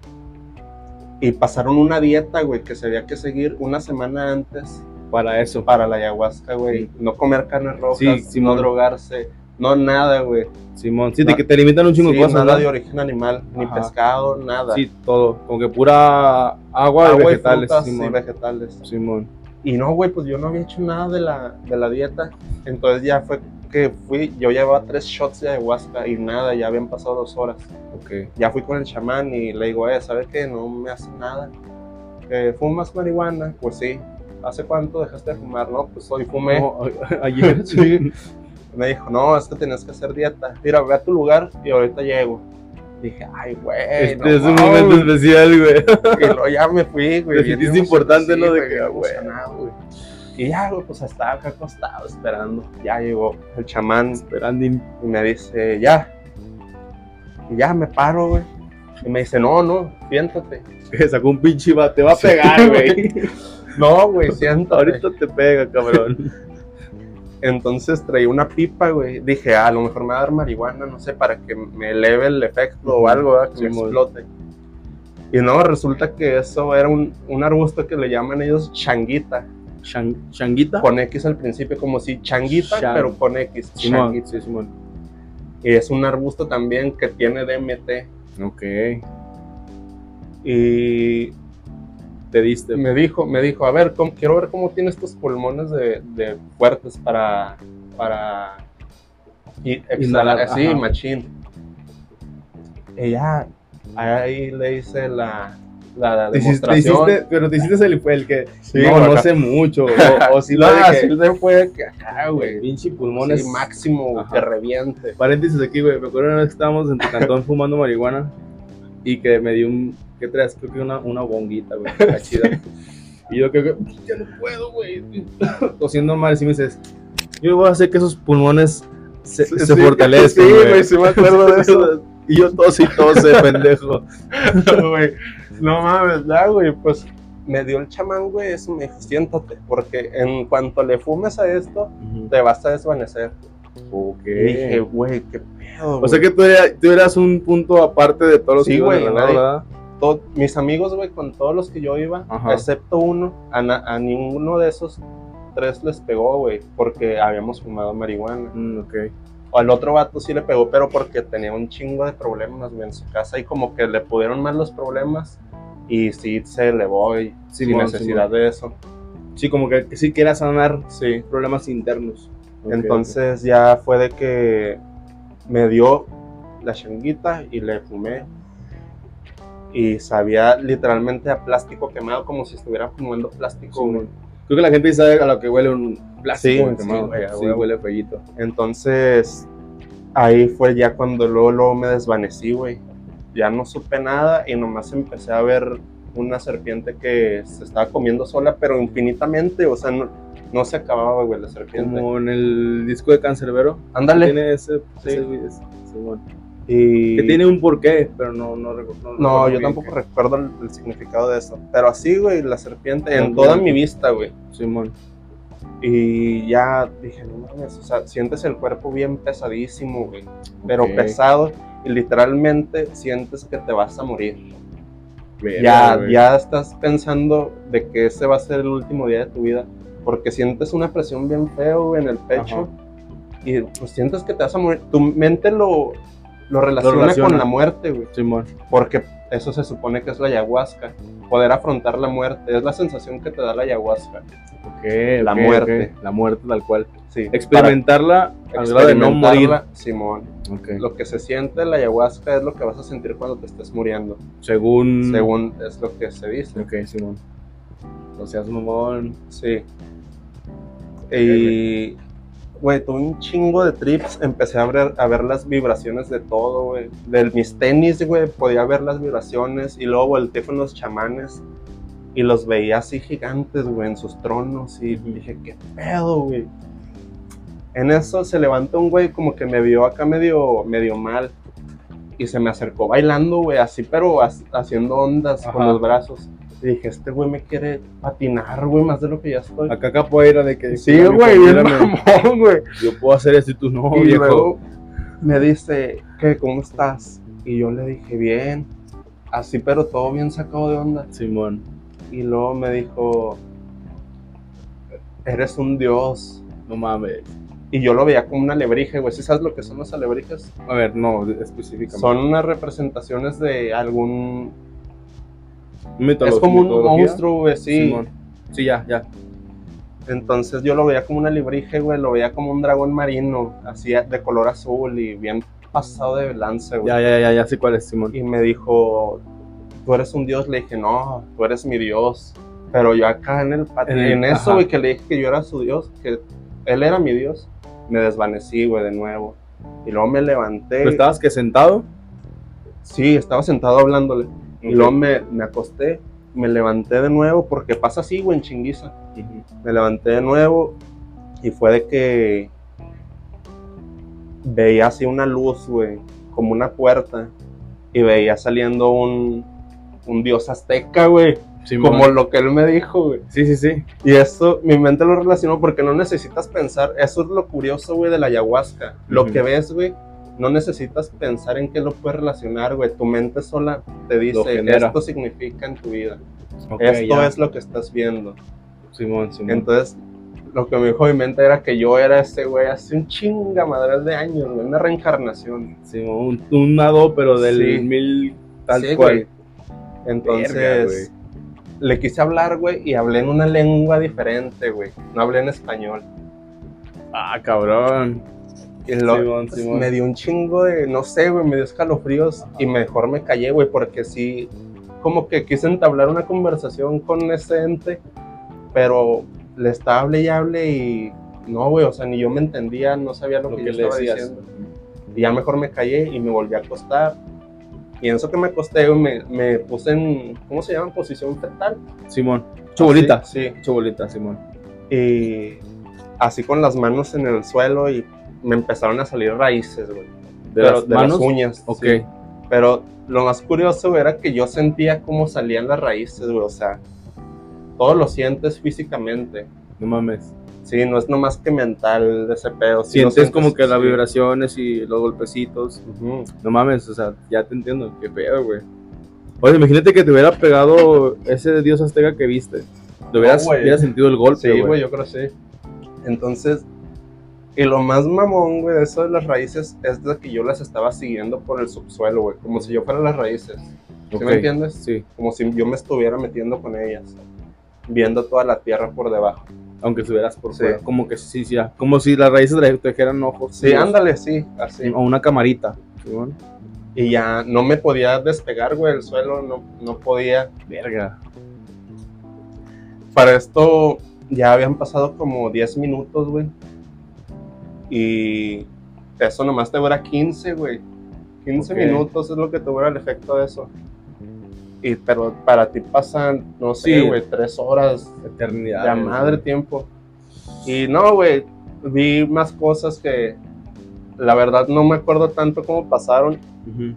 B: Y pasaron una dieta, güey, que se había que seguir una semana antes
A: Para eso.
B: para la ayahuasca, güey. No comer carnes rojas,
A: Sí,
B: no
A: Simón.
B: drogarse, no nada, güey.
A: Simón. Sí,
B: Na-
A: de que te limitan un chingo
B: Sí,
A: de cosas,
B: nada
A: ¿no?
B: de origen animal, ni
A: Ajá.
B: pescado, nada.
A: Sí, todo. Como que pura agua, y
B: Agua y
A: vegetales.
B: frutas y
A: Simón.
B: vegetales.
A: Simón.
B: Y no, güey, pues yo no había hecho nada de la, de la dieta. Entonces ya fue que fui, yo llevaba tres shots de ayahuasca y nada, ya habían pasado dos horas.
A: Ok.
B: Ya fui con el chamán y le digo, eh, ¿sabes qué? No me hace nada. Eh, ¿Fumas marihuana? Pues sí. ¿Hace cuánto dejaste de fumar? No, pues hoy fumé.
A: No, ayer.
B: Sí. Me dijo, no, es que tenías que hacer dieta. Mira, ve a tu lugar y ahorita llego. Dije, ay, güey.
A: Este
B: no
A: es un
B: mames.
A: momento especial, güey.
B: Y luego ya me fui, güey.
A: Te
B: bien
A: sentiste
B: emocionado,
A: importante,
B: sí,
A: ¿no? De
B: güey,
A: que,
B: bien
A: ah, güey.
B: emocionado, güey. Y ya, güey, pues estaba acá acostado esperando. Ya llegó el chamán
A: Esperando.
B: y me dice, ya. Y ya me paro, güey. Y me dice, no, no, siéntate.
A: Que sacó un pinche va, te va a pegar, güey.
B: No, güey, siéntate.
A: Ahorita te pega, cabrón.
B: Entonces traía una pipa, güey. Dije, ah, a lo mejor me va a dar marihuana, no sé, para que me eleve el efecto o algo, ¿verdad? Que
A: Sí,
B: me
A: mon.
B: explote. Y no, resulta que eso era un, un arbusto que le llaman ellos changuita.
A: Shang- ¿Changuita?
B: Con X al principio, como si changuita,
A: Chan-
B: pero con X.
A: Simón.
B: Changuita.
A: Sí, Simón.
B: Y es un arbusto también que tiene D M T.
A: Ok.
B: Y
A: Te diste.
B: me dijo, me dijo, a ver, ¿cómo- quiero ver cómo tienes tus pulmones de, de fuertes para, para y exhalar,
A: Inhalar,
B: así,
A: ajá.
B: machín. Y ya, ahí le hice la, la
A: Te hiciste, te
B: demostración.
A: hiciste, pero te hiciste el, el que
B: Sí,
A: no,
B: acá.
A: no sé mucho, o, o si
B: No,
A: fue de
B: así
A: que,
B: le fue que acá, güey.
A: pinche pulmones.
B: Sí, máximo, güey,
A: Ajá.
B: que reviente.
A: Paréntesis aquí, güey, me acuerdo una vez que estábamos en tu cantón fumando marihuana y que me dio un, ¿qué traes? Creo que una, una bonguita, güey, la chida. Y yo creo que, ya no puedo, güey, tosiendo mal, y si me dices, yo voy a hacer que esos pulmones se,
B: Sí,
A: se
B: sí,
A: fortalezcan,
B: sí,
A: güey.
B: güey, sí me acuerdo de eso.
A: Y yo tos y tose, pendejo.
B: Güey, no mames, ya, güey, pues me dio el chamán, güey, eso me dijo, siéntate, porque en cuanto le fumes a esto, te vas a desvanecer.
A: Ok.
B: Y dije, güey, qué pedo,
A: O sea
B: güey.
A: que tú eras, tú eras un punto aparte de todos los
B: Sí,
A: que iban
B: güey,
A: a la
B: nadie-
A: ¿verdad?
B: Todo- mis amigos, güey, con todos los que yo iba,
A: Ajá.
B: excepto uno, a, na- a ninguno de esos tres les pegó, güey, porque habíamos fumado marihuana.
A: Mm, ok.
B: O al otro vato sí le pegó, pero porque tenía un chingo de problemas, güey, en su casa y como que le pudieron más los problemas y sí se elevó y sin
A: Simón,
B: necesidad
A: Simón.
B: de eso.
A: Sí, como que, que sí quiera sanar
B: Sí.
A: problemas internos. Ok,
B: Entonces ya fue de que me dio la changuita y le fumé. Y sabía literalmente a plástico quemado, como si estuviera fumando plástico,
A: ok.
B: güey.
A: Sí, creo que la gente sabe a lo que huele un plástico
B: Sí,
A: güey, quemado.
B: sí, güey,
A: Sí,
B: güey.
A: huele feíto.
B: Entonces ahí fue ya cuando luego, luego me desvanecí, güey. Ya no supe nada y nomás empecé a ver una serpiente que se estaba comiendo sola, pero infinitamente, o sea, no, no se acababa, güey, la serpiente.
A: Como en el disco de Cancerbero.
B: Ándale.
A: Tiene ese,
B: Sí.
A: ese, ese- Simón.
B: Y...
A: Que tiene un porqué, pero no, no, recu- no,
B: No,
A: recuerdo
B: yo
A: bien
B: tampoco
A: qué.
B: recuerdo el, el significado de eso. Pero así, güey, la serpiente, en
A: Ok.
B: toda mi vista, güey.
A: Simón.
B: Y ya dije, no mames, o sea, sientes el cuerpo bien pesadísimo, güey. Pero
A: Ok.
B: pesado y literalmente sientes que te vas a morir.
A: Verga,
B: Ya,
A: güey.
B: ya estás pensando de que ese va a ser el último día de tu vida. Porque sientes una presión bien feo, güey, en el pecho.
A: Ajá.
B: Y pues sientes que te vas a morir. Tu mente lo, lo relaciona,
A: relaciona.
B: con la muerte, güey.
A: Simón.
B: Porque eso se supone que es la ayahuasca. Poder afrontar la muerte. Es la sensación que te da la ayahuasca.
A: Ok,
B: La
A: ok,
B: muerte.
A: ok. La muerte tal cual.
B: Sí.
A: Experimentarla
B: Para
A: al grado de no morir.
B: experimentarla, Simón.
A: Ok.
B: Lo que se siente en la ayahuasca es lo que vas a sentir cuando te estés muriendo.
A: Según.
B: Según es lo que se dice.
A: Ok, Simón. No seas mamón.
B: Sí. Y, güey, tuve un chingo de trips. Empecé a ver, a ver las vibraciones de todo, güey. De mis tenis, güey, podía ver las vibraciones. Y luego volteé con los chamanes y los veía así gigantes, güey, en sus tronos. Y dije, ¿qué pedo, güey? En eso se levanta un güey como que me vio acá medio, medio mal. Y se me acercó bailando, güey, así, pero ha- haciendo ondas
A: Ajá.
B: con los brazos. Y dije, este güey me quiere patinar, güey, más de lo que ya estoy.
A: Acá capoeira de que.
B: Sí,
A: mírame,
B: güey, bien
A: mírame,
B: mamón, güey.
A: yo puedo hacer esto y tú no,
B: Y
A: viejo.
B: luego me dice, ¿qué? ¿Cómo estás? Y yo le dije, bien. Así, pero todo bien sacado de onda.
A: Simón.
B: Y luego me dijo, eres un dios.
A: No mames.
B: Y yo lo veía como una alebrije, güey. ¿Sí sabes lo que son las alebrijes?
A: A ver, no, específicamente.
B: Son unas representaciones de algún...
A: Mitolo-
B: es como un
A: mitología.
B: monstruo, güey, sí.
A: Simón. Sí, ya, ya.
B: Entonces yo lo veía como una alebrije, güey. Lo veía como un dragón marino, así de color azul y bien pasado de lance, güey.
A: Ya, ya, ya, ya sé cuál es, Simón.
B: Y me dijo, tú eres un dios. Le dije, no, tú eres mi dios. Pero yo acá en el pat-
A: En
B: en,
A: el-
B: eso,
A: ajá.
B: güey, que le dije que yo era su dios, que él era mi dios, me desvanecí, güey, de nuevo. Y luego me levanté.
A: ¿Pero estabas que sentado?
B: Sí, estaba sentado hablándole. Y
A: Ok.
B: luego me, me acosté, me levanté de nuevo, porque pasa así, güey, en chinguiza. Me levanté de nuevo y fue de que veía así una luz, güey, como una puerta. Y veía saliendo un, un dios azteca, güey.
A: Simón.
B: Como lo que él me dijo, güey.
A: Sí, sí, sí.
B: Y eso, mi mente lo relacionó porque no necesitas pensar. Eso es lo curioso, güey, de la ayahuasca. Lo
A: Ujú.
B: que ves, güey, no necesitas pensar en qué lo puedes relacionar, güey. Tu mente sola te
A: Lo
B: dice,
A: genera.
B: esto significa en tu vida.
A: Ok,
B: Esto
A: ya.
B: es lo que estás viendo.
A: Simón, Simón.
B: Entonces, lo que me dijo mi mente era que yo era ese güey hace un chinga madre de años, güey, una reencarnación.
A: Simón, un, un nado, pero del
B: Sí.
A: mil tal
B: Sí,
A: cual.
B: güey. Entonces,
A: Verga, güey.
B: le quise hablar, güey, y hablé en una lengua diferente, güey. No hablé en español.
A: Ah, cabrón.
B: Y lo,
A: Simón,
B: pues,
A: Simón.
B: me dio un chingo de, no sé, güey, me dio escalofríos y mejor me callé, güey, porque sí, como que quise entablar una conversación con ese ente, pero le estaba hable y hable y no, güey, o sea, ni yo me entendía, no sabía lo,
A: Lo
B: que,
A: que
B: yo
A: le
B: estaba
A: decías.
B: diciendo. Y ya mejor me callé y me volví a acostar. Y en eso que me acosté, güey, me, me puse en, ¿cómo se llama? Posición fetal.
A: Simón. Chobolita.
B: Así, sí.
A: Chobolita, Simón.
B: Y así con las manos en el suelo y me empezaron a salir raíces, güey.
A: ¿De
B: Pero
A: las
B: de
A: manos?
B: las uñas.
A: Ok.
B: Sí. Pero lo más curioso, güey, era que yo sentía cómo salían las raíces, güey. O sea, todo lo sientes físicamente.
A: No mames.
B: Sí, no es nomás que mental de ese pedo. Sí,
A: Sientes,
B: sientes
A: como que
B: sí.
A: las vibraciones y los golpecitos.
B: Uh-huh.
A: No mames, o sea, ya te entiendo. Qué pedo, güey. Oye, imagínate que te hubiera pegado ese dios azteca que viste. Te hubieras,
B: No,
A: hubieras sentido el golpe,
B: Sí, güey, yo creo que sí. Entonces, y lo más mamón, güey, de eso de las raíces es de que yo las estaba siguiendo por el subsuelo, güey. Como si yo fuera las raíces. ¿Sí
A: Ok.
B: me entiendes?
A: Sí.
B: Como si yo me estuviera metiendo con ellas. Viendo toda la tierra por debajo.
A: Aunque estuvieras por
B: Sí.
A: fuera. Como que sí, sí, ya. Como si las raíces te trajeran ojos.
B: Sí, ándale, sí, así.
A: O una camarita. Simón.
B: Y ya no me podía despegar, güey, del suelo, no, no podía.
A: Verga.
B: Para esto ya habían pasado como diez minutos, güey. Y eso nomás te dura quince, güey. quince
A: Ok.
B: minutos es lo que te dura el efecto de eso. Y, pero para ti pasan, no sé,
A: Sí.
B: güey, tres horas
A: Eternidad.
B: de a madre tiempo. Y no, güey, vi más cosas que la verdad no me acuerdo tanto cómo pasaron.
A: Uh-huh.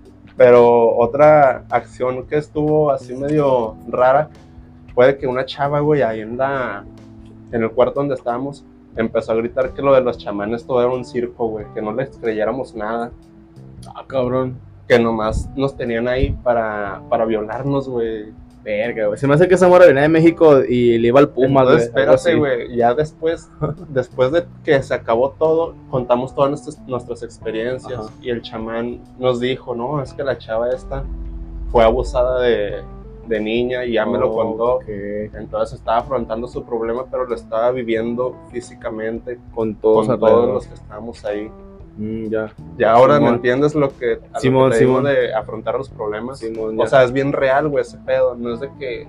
B: Pero otra acción que estuvo así medio rara fue de que una chava, güey, ahí en la en el cuarto donde estábamos, empezó a gritar que lo de los chamanes todo era un circo, güey, que no les creyéramos nada,
A: Ah, cabrón.
B: que nomás nos tenían ahí para, para violarnos, güey.
A: Verga, güey. Se me hace que esa morra venía de México y le iba al Puma, güey.
B: Entonces,
A: algo así.
B: espérate, güey, ya después, después de que se acabó todo, contamos todas nuestras, nuestras experiencias.
A: Ajá.
B: Y el chamán nos dijo, no, es que la chava esta fue abusada de, de niña y ya me lo contó.
A: Ok.
B: Entonces estaba afrontando su problema, pero lo estaba viviendo físicamente
A: Con todos
B: con
A: alrededor.
B: todos los que estábamos ahí.
A: Mm, ya.
B: Y ahora
A: Simón.
B: me entiendes lo que, a lo
A: Simón,
B: que te digo
A: Simón.
B: de afrontar los problemas.
A: Simón, ya.
B: O sea, es bien real, güey, ese pedo. No es de que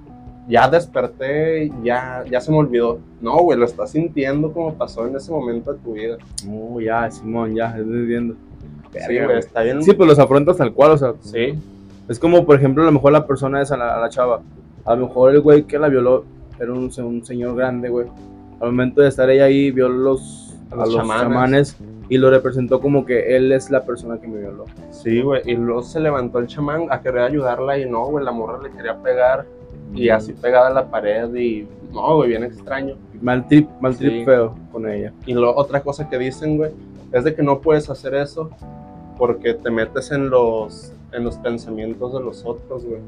B: ya desperté, ya, ya se me olvidó. No, güey, lo estás sintiendo como pasó en ese momento de tu vida.
A: Oh, ya, Simón, ya, estoy viendo.
B: Sí, güey, está bien.
A: Sí, pues los afrontas tal cual, o sea.
B: Sí.
A: Es como, por ejemplo, a lo mejor la persona esa, la, la chava. A lo mejor el güey que la violó era un, un señor grande, güey. Al momento de estar ella ahí, vio los,
B: A
A: a
B: los
A: los
B: chamanes.
A: chamanes y lo representó como que él es la persona que me violó.
B: Sí, güey, y luego se levantó el chamán a querer ayudarla y no, güey, la morra le quería pegar y así pegada a la pared y no, güey, bien extraño.
A: Mal trip, mal trip
B: Sí.
A: feo con ella.
B: Y lo, otra cosa que dicen, güey, es de que no puedes hacer eso porque te metes en los, en los pensamientos de los otros, güey.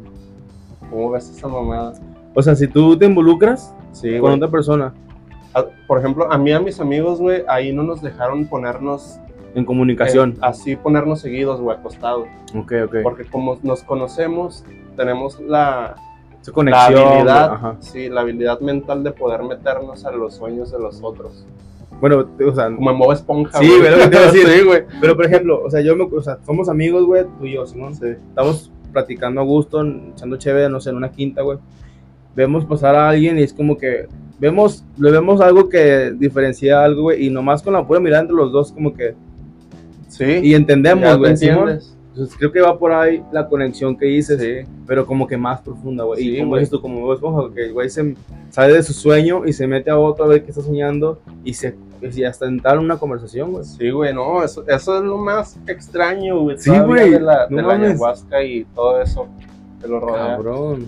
B: ¿Cómo ves esa mamada?
A: O sea, si tú te involucras
B: Sí,
A: con
B: güey.
A: otra persona
B: A- Por ejemplo, a mí y a mis amigos, güey, ahí no nos dejaron ponernos
A: en comunicación.
B: eh, así ponernos seguidos, güey, acostados.
A: ok, ok.
B: Porque como nos conocemos, tenemos la,
A: Esa
B: la
A: conexión.
B: habilidad,
A: güey, ajá.
B: sí, la habilidad mental de poder meternos a los sueños de los otros.
A: Bueno, o sea,
B: Como en Bob Esponja,
A: sí, güey, lo que te iba a decir.
B: Sí, güey.
A: Pero por ejemplo, o sea, yo me, o sea, somos amigos, güey, tú y yo, Simón.
B: Sí.
A: Estamos platicando a gusto, echando chévere, no sé, en una quinta, güey. Vemos pasar a alguien y es como que vemos, le vemos algo que diferencia algo, güey, y nomás con la pura mirada entre los dos, como que,
B: Sí.
A: y entendemos,
B: Ya te
A: güey, Simón.
B: entiendes.
A: Entonces creo que va por ahí la conexión que dices,
B: Sí.
A: pero como que más profunda, güey.
B: Sí,
A: y como
B: güey.
A: dices tú, como vos, como que el güey se sale de su sueño y se mete a otro a ver qué está soñando y se y hasta entablan una conversación, güey.
B: Sí, güey, no, eso, eso es lo más extraño, güey.
A: Sí,
B: todavía
A: güey,
B: De la,
A: no
B: de la
A: mames.
B: ayahuasca y todo eso que lo rodea.
A: Cabrón.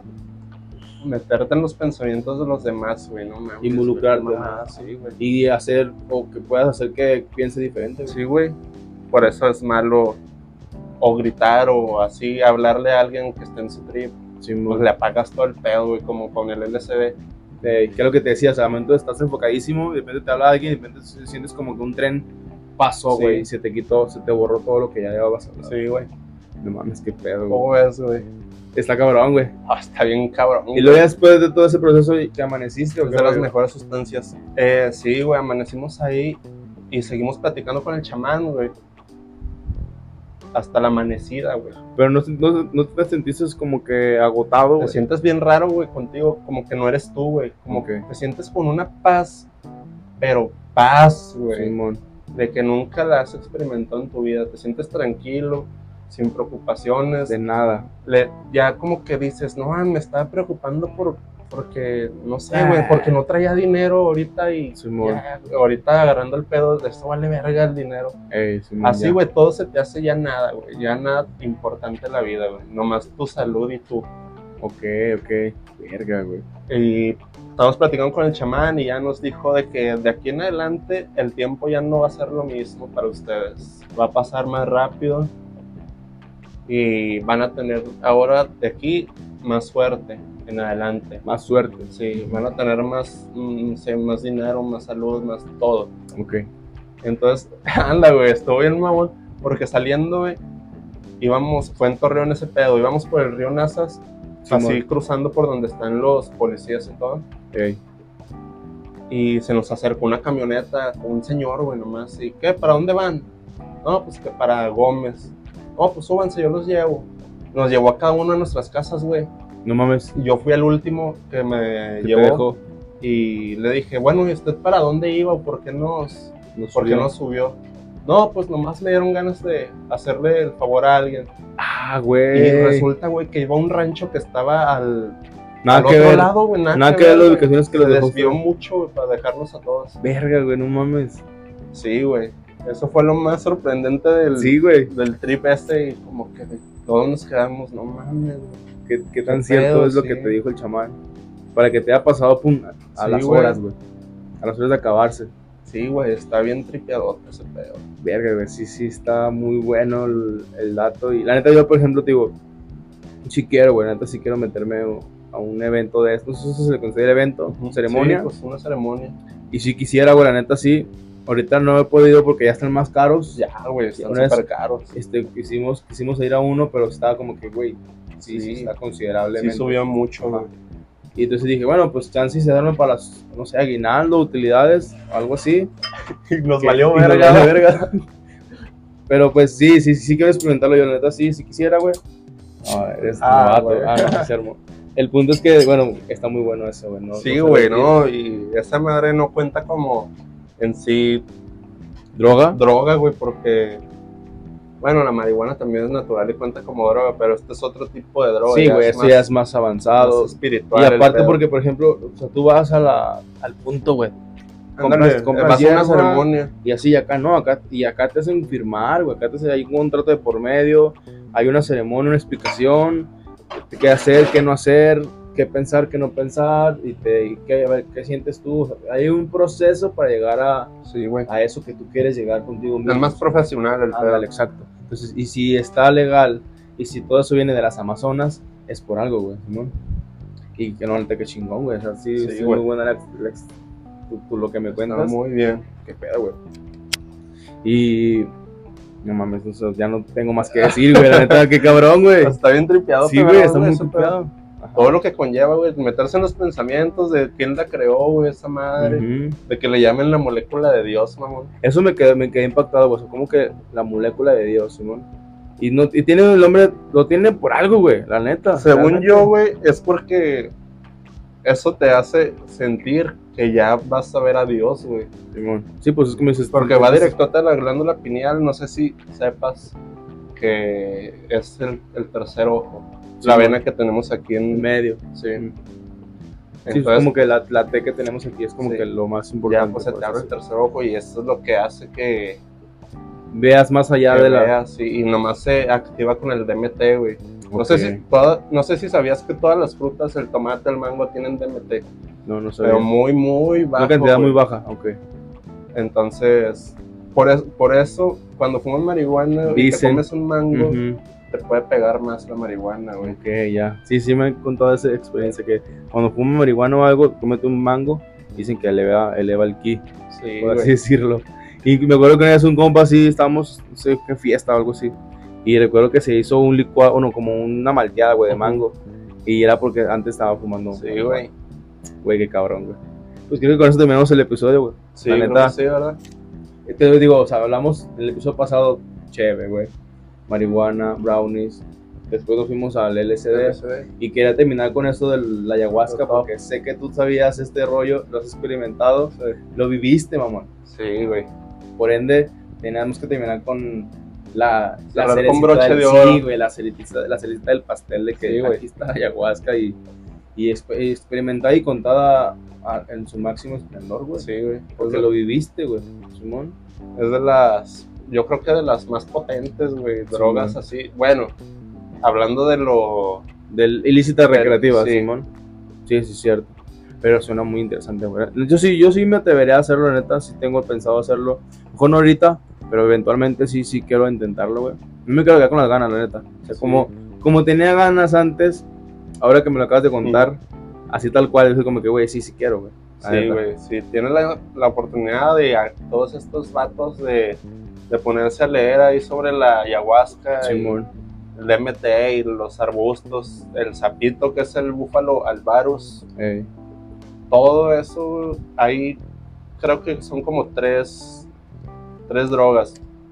B: Meterte en los pensamientos de los demás, güey, no mames.
A: Involucrarte,
B: güey,
A: ¿no?
B: mamada, sí, güey.
A: Y hacer, o que puedas hacer que piense diferente, güey.
B: Sí, güey. Por eso es malo o gritar o así, hablarle a alguien que esté en su trip.
A: Sí,
B: Pues
A: muy-
B: le apagas todo el pedo, güey, como con el L C D.
A: Eh, que es lo que te decía, o sea, al momento estás enfocadísimo, de repente te habla alguien, de repente sientes como que un tren pasó,
B: Sí.
A: güey, y se te quitó, se te borró todo lo que ya llevabas.
B: Sí, güey.
A: No mames, qué pedo, güey.
B: ¿Cómo ves, güey?
A: Está cabrón, güey.
B: Ah, está bien cabrón.
A: Y luego ya después de todo ese proceso, ¿te amaneciste o
B: Es
A: qué?
B: de las
A: güey?
B: mejores sustancias. Eh, sí, güey, amanecimos ahí y seguimos platicando con el chamán, güey. Hasta la amanecida, güey.
A: Pero no, no, no te sentiste como que agotado,
B: Te
A: güey.
B: sientes bien raro, güey, contigo, como que no eres tú, güey. Como
A: okay.
B: que te sientes con una paz, pero paz, güey.
A: Simón.
B: De que nunca la has experimentado en tu vida. Te sientes tranquilo, sin preocupaciones.
A: De nada.
B: Le, ya como que dices, no, me estaba preocupando por, porque, no sé, güey, ah. porque no traía dinero ahorita y ya, ahorita agarrando el pedo, de esto vale verga el dinero.
A: Ey, Simón,
B: así, güey, todo se te hace ya nada, güey, ya nada importante en la vida, güey, nomás tu salud y tú.
A: Ok, ok, verga, güey.
B: Y estábamos platicando con el chamán y ya nos dijo de que de aquí en adelante el tiempo ya no va a ser lo mismo para ustedes, va a pasar más rápido y van a tener ahora de aquí más suerte en adelante.
A: Más suerte.
B: Sí, van a tener más, no sé, más dinero, más salud, más todo.
A: Ok.
B: Entonces, anda, güey, estuvo bien mamón, porque saliendo, güey, íbamos, fue en Torreón ese pedo, íbamos por el río Nazas, sí, así man. cruzando por donde están los policías y todo.
A: Okay.
B: Y se nos acercó una camioneta con un señor, güey, nomás, y ¿qué? ¿Para dónde van? No, pues que para Gómez. No, pues súbanse, yo los llevo. Nos llevó a cada uno de nuestras casas, güey.
A: No mames.
B: Y yo fui el último que me llevó. Y le dije, bueno, ¿y usted para dónde iba? ¿Por qué nos, nos ¿por qué no subió? No, pues nomás me dieron ganas de hacerle el favor a alguien.
A: Ah, güey.
B: Y resulta, güey, que iba a un rancho que estaba al,
A: nada
B: al
A: que
B: otro
A: ver.
B: lado, güey. Nada,
A: nada
B: que
A: ver,
B: ver,
A: las ubicaciones que
B: se
A: los dejó.
B: desvió mucho, güey, para dejarnos a todos.
A: Verga, güey, no mames.
B: Sí, güey. Eso fue lo más sorprendente del,
A: sí, güey.
B: del trip este. Y como que de todos nos quedamos, no mames, güey.
A: ¿Qué, qué tan qué cierto pedo, es lo sí. que te dijo el chamán? Para que te haya pasado pum, a sí, las horas, güey. A las horas de acabarse.
B: Sí, güey, está bien tripeado ese pedo.
A: Verga, güey, sí, sí, está muy bueno el, el dato. Y la neta, yo, por ejemplo, te digo, sí quiero, güey, la neta, sí quiero meterme a un evento de estos. Eso se le considera evento, uh-huh. ceremonia.
B: Sí, pues una ceremonia.
A: Y sí quisiera, güey, la neta, sí. Ahorita no he podido porque ya están más caros.
B: Ya, güey, están súper caros.
A: Este, quisimos, quisimos ir a uno, pero estaba como que, güey, sí, sí, sí, está considerablemente.
B: Sí subió mucho, güey.
A: Y entonces dije, bueno, pues chance se darme para las, no sé, aguinaldo, utilidades, algo así.
B: Y nos que, valió verga,
A: nos verga. Pero pues sí, sí, sí quiero experimentarlo yo, la neta, sí, sí quisiera, güey. No, eres
B: ah,
A: novato, ah, no, es hermoso. El punto es que, bueno, está muy bueno eso, güey. ¿no?
B: Sí, güey, no, no, y esa madre no cuenta como en sí
A: droga,
B: droga, güey, porque bueno, la marihuana también es natural y cuenta como droga, pero este es otro tipo de droga.
A: Sí, güey, eso ya es más avanzado,
B: más espiritual.
A: Y aparte porque, por ejemplo, o sea, tú vas a la, al punto, güey, compras, compras
B: vas a una ceremonia
A: y así, y acá no, acá, y acá te hacen firmar, güey, acá te hacen, hay un contrato de por medio, hay una ceremonia, una explicación, qué hacer, qué no hacer, qué pensar, qué no pensar, y, te, y qué, a ver, qué sientes tú. O sea, hay un proceso para llegar a,
B: sí,
A: a eso que tú quieres llegar contigo mismo.
B: Es más profesional el
A: pedo. Exacto. Entonces, y si está legal, y si todo eso viene de las Amazonas, es por algo, güey, ¿no? Y que no, que chingón, güey. O sea, sí, sí, sí muy buena la, la, tú, tú lo que me cuentas.
B: Está muy bien.
A: Qué pedo, güey. Y no mames, eso, ya no tengo más que decir, güey. La neta, qué cabrón, güey.
B: Está bien tripeado.
A: Sí, güey, está muy tripeado.
B: Todo lo que conlleva, güey, meterse en los pensamientos de quién la creó, güey, esa madre, uh-huh. de que le llamen la molécula de Dios, mamón.
A: Eso me quedé, me quedé impactado, güey, como que la molécula de Dios, Simón. Y, no, y tiene el nombre, lo tiene por algo, güey, la neta.
B: Según
A: la neta.
B: yo, güey, es porque eso te hace sentir que ya vas a ver a Dios, güey.
A: Simón. Sí, pues es como dices.
B: Porque va directo a la glándula pineal, no sé si sepas que es el, el tercer ojo. Sí, la vena que tenemos aquí en
A: medio.
B: Sí.
A: Entonces, sí, es como que la, la T que tenemos aquí es como sí. que lo más importante.
B: Ya, pues se te abre el tercer ojo y esto es lo que hace que
A: veas más allá
B: que
A: de la.
B: Veas, sí, y nomás se activa con el D M T, güey. Okay. No sé si toda, no sé si sabías que todas las frutas, el tomate, el mango tienen D M T.
A: No, no sabía.
B: Pero muy, muy bajo.
A: Una cantidad
B: güey.
A: muy baja, ok.
B: Entonces, por eso, por eso cuando fumas marihuana
A: Dicen,
B: y te comes un mango.
A: Uh-huh.
B: Te puede pegar más la marihuana, güey.
A: Ok, ya. Sí, sí me han contado esa experiencia que cuando fumas marihuana o algo, comete un mango, dicen que eleva, eleva el ki,
B: sí,
A: por así
B: güey.
A: decirlo. Y me acuerdo que una vez un compa así, estábamos, no sé qué fiesta o algo así, y recuerdo que se hizo un licuado, bueno, como una malteada, güey, de uh-huh. mango, y era porque antes estaba fumando.
B: Sí, güey.
A: Güey, qué cabrón, güey. Pues creo que con eso terminamos el episodio, güey.
B: Sí, la neta. Sí, ¿verdad?
A: Te digo, o sea, hablamos en el episodio pasado, chévere, güey. Marihuana, brownies. Después nos fuimos al L S D. L S D. Y quería terminar con eso de la ayahuasca, no, porque sé que tú sabías este rollo, lo has experimentado, sí. Lo viviste, mamón.
B: Sí, güey.
A: Por ende, teníamos que terminar con la, la
B: cerecita
A: con
B: broche
A: del,
B: de oro.
A: Sí, güey, la cerecita, la cerecita del pastel de que sí, aquí está la ayahuasca y, y experimentada y contada a, en su máximo esplendor, güey.
B: Sí, güey.
A: Porque lo viviste, güey, Simón.
B: Es de las, yo creo que de las más potentes, güey, drogas sí, así. Bueno, hablando de lo...
A: Del ilícita recreativa,
B: sí.
A: Simón. Sí, sí, es cierto. Pero suena muy interesante, güey. Yo sí, yo sí me atrevería a hacerlo, neta. Sí tengo pensado hacerlo. Mejor no ahorita, pero eventualmente sí, sí quiero intentarlo, güey. No me quiero quedar con las ganas, la neta. O sea, sí. como, como tenía ganas antes, ahora que me lo acabas de contar, sí. así tal cual, es como que, güey, sí, sí quiero, güey.
B: Sí, güey, sí. Tienes la, la oportunidad de a todos estos vatos de, de ponerse a leer ahí sobre la ayahuasca.
A: Sí,
B: y el D M T y los arbustos, el sapito que es el búfalo albarus.
A: Hey.
B: Todo eso, ahí creo que son como tres, tres drogas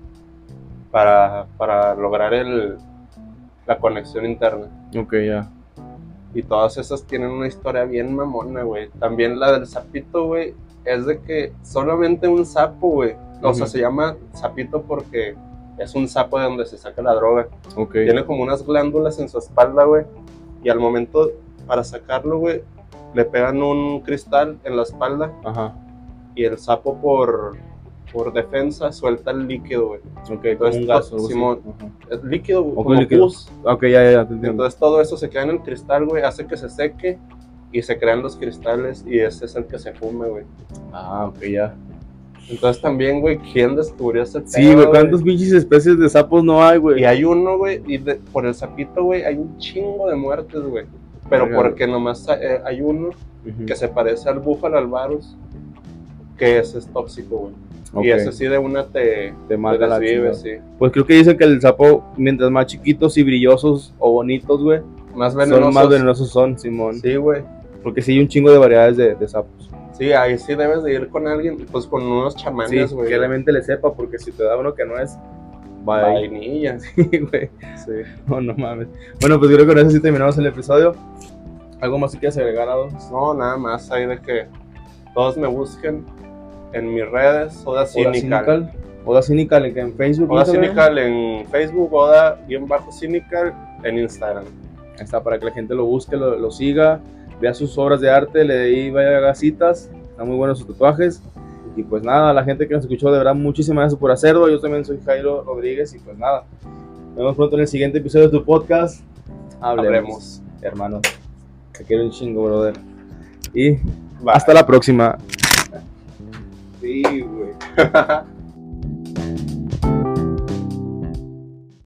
B: para, para lograr el, la conexión interna.
A: Ok, ya. Yeah.
B: Y todas esas tienen una historia bien mamona, güey. También la del sapito, güey, es de que solamente un sapo, güey. O uh-huh. sea, se llama sapito porque es un sapo de donde se saca la droga.
A: Ok.
B: Tiene como unas glándulas en su espalda, güey. Y al momento para sacarlo, güey, le pegan un cristal en la espalda.
A: Ajá.
B: Y el sapo por, por defensa suelta el líquido, güey.
A: Ok, entonces un gas.
B: Simón, es líquido,
A: okay,
B: como
A: líquido.
B: pus.
A: Ok, ya, ya, ya, te entiendo.
B: Entonces todo eso se queda en el cristal, güey, hace que se seque y se crean los cristales y ese es el que se fume, güey.
A: Ah, ok, ya.
B: Entonces también, güey, ¿quién descubrió ese pedo?
A: Sí, güey, ¿cuántas pinches especies de sapos no hay, güey?
B: Y hay uno, güey, y de, por el sapito, güey, hay un chingo de muertes, güey. Pero Oiga, porque nomás eh, hay uno uh-huh. que se parece al búfalo albarus, que ese es tóxico, güey. Okay. Y ese sí de una te,
A: te mata la
B: desvive, sí.
A: Pues creo que dicen que el sapo, mientras más chiquitos y brillosos o bonitos, güey,
B: más venenosos.
A: Son más venenosos son, Simón.
B: Sí, güey.
A: Porque sí hay un chingo de variedades de, de sapos.
B: Sí, ahí sí debes de ir con alguien, pues con unos chamanes, güey.
A: Sí, que realmente le sepa, porque si te da uno que no es
B: vainilla.
A: Sí, güey. Sí. No, no mames. Bueno, pues creo que con eso sí terminamos el episodio. ¿Algo más que quieras agregar, Ado?
B: No, nada más, ahí de que todos me busquen en mis redes, Oda Cynical.
A: Oda Cynical en Facebook.
B: Oda Cynical en Facebook, Oda-Cynical en Instagram.
A: Ahí está, para que la gente lo busque, lo, lo siga, vea sus obras de arte, le dé vaya gasitas, están muy buenos sus tatuajes. Y pues nada, la gente que nos escuchó, de verdad, muchísimas gracias por hacerlo. Yo también soy Jairo Rodríguez y pues nada, nos vemos pronto en el siguiente episodio de tu podcast. Hablemos, Hablemos. hermanos. Te quiero un chingo, brother. Y Bye. Hasta la próxima.
B: Sí, güey.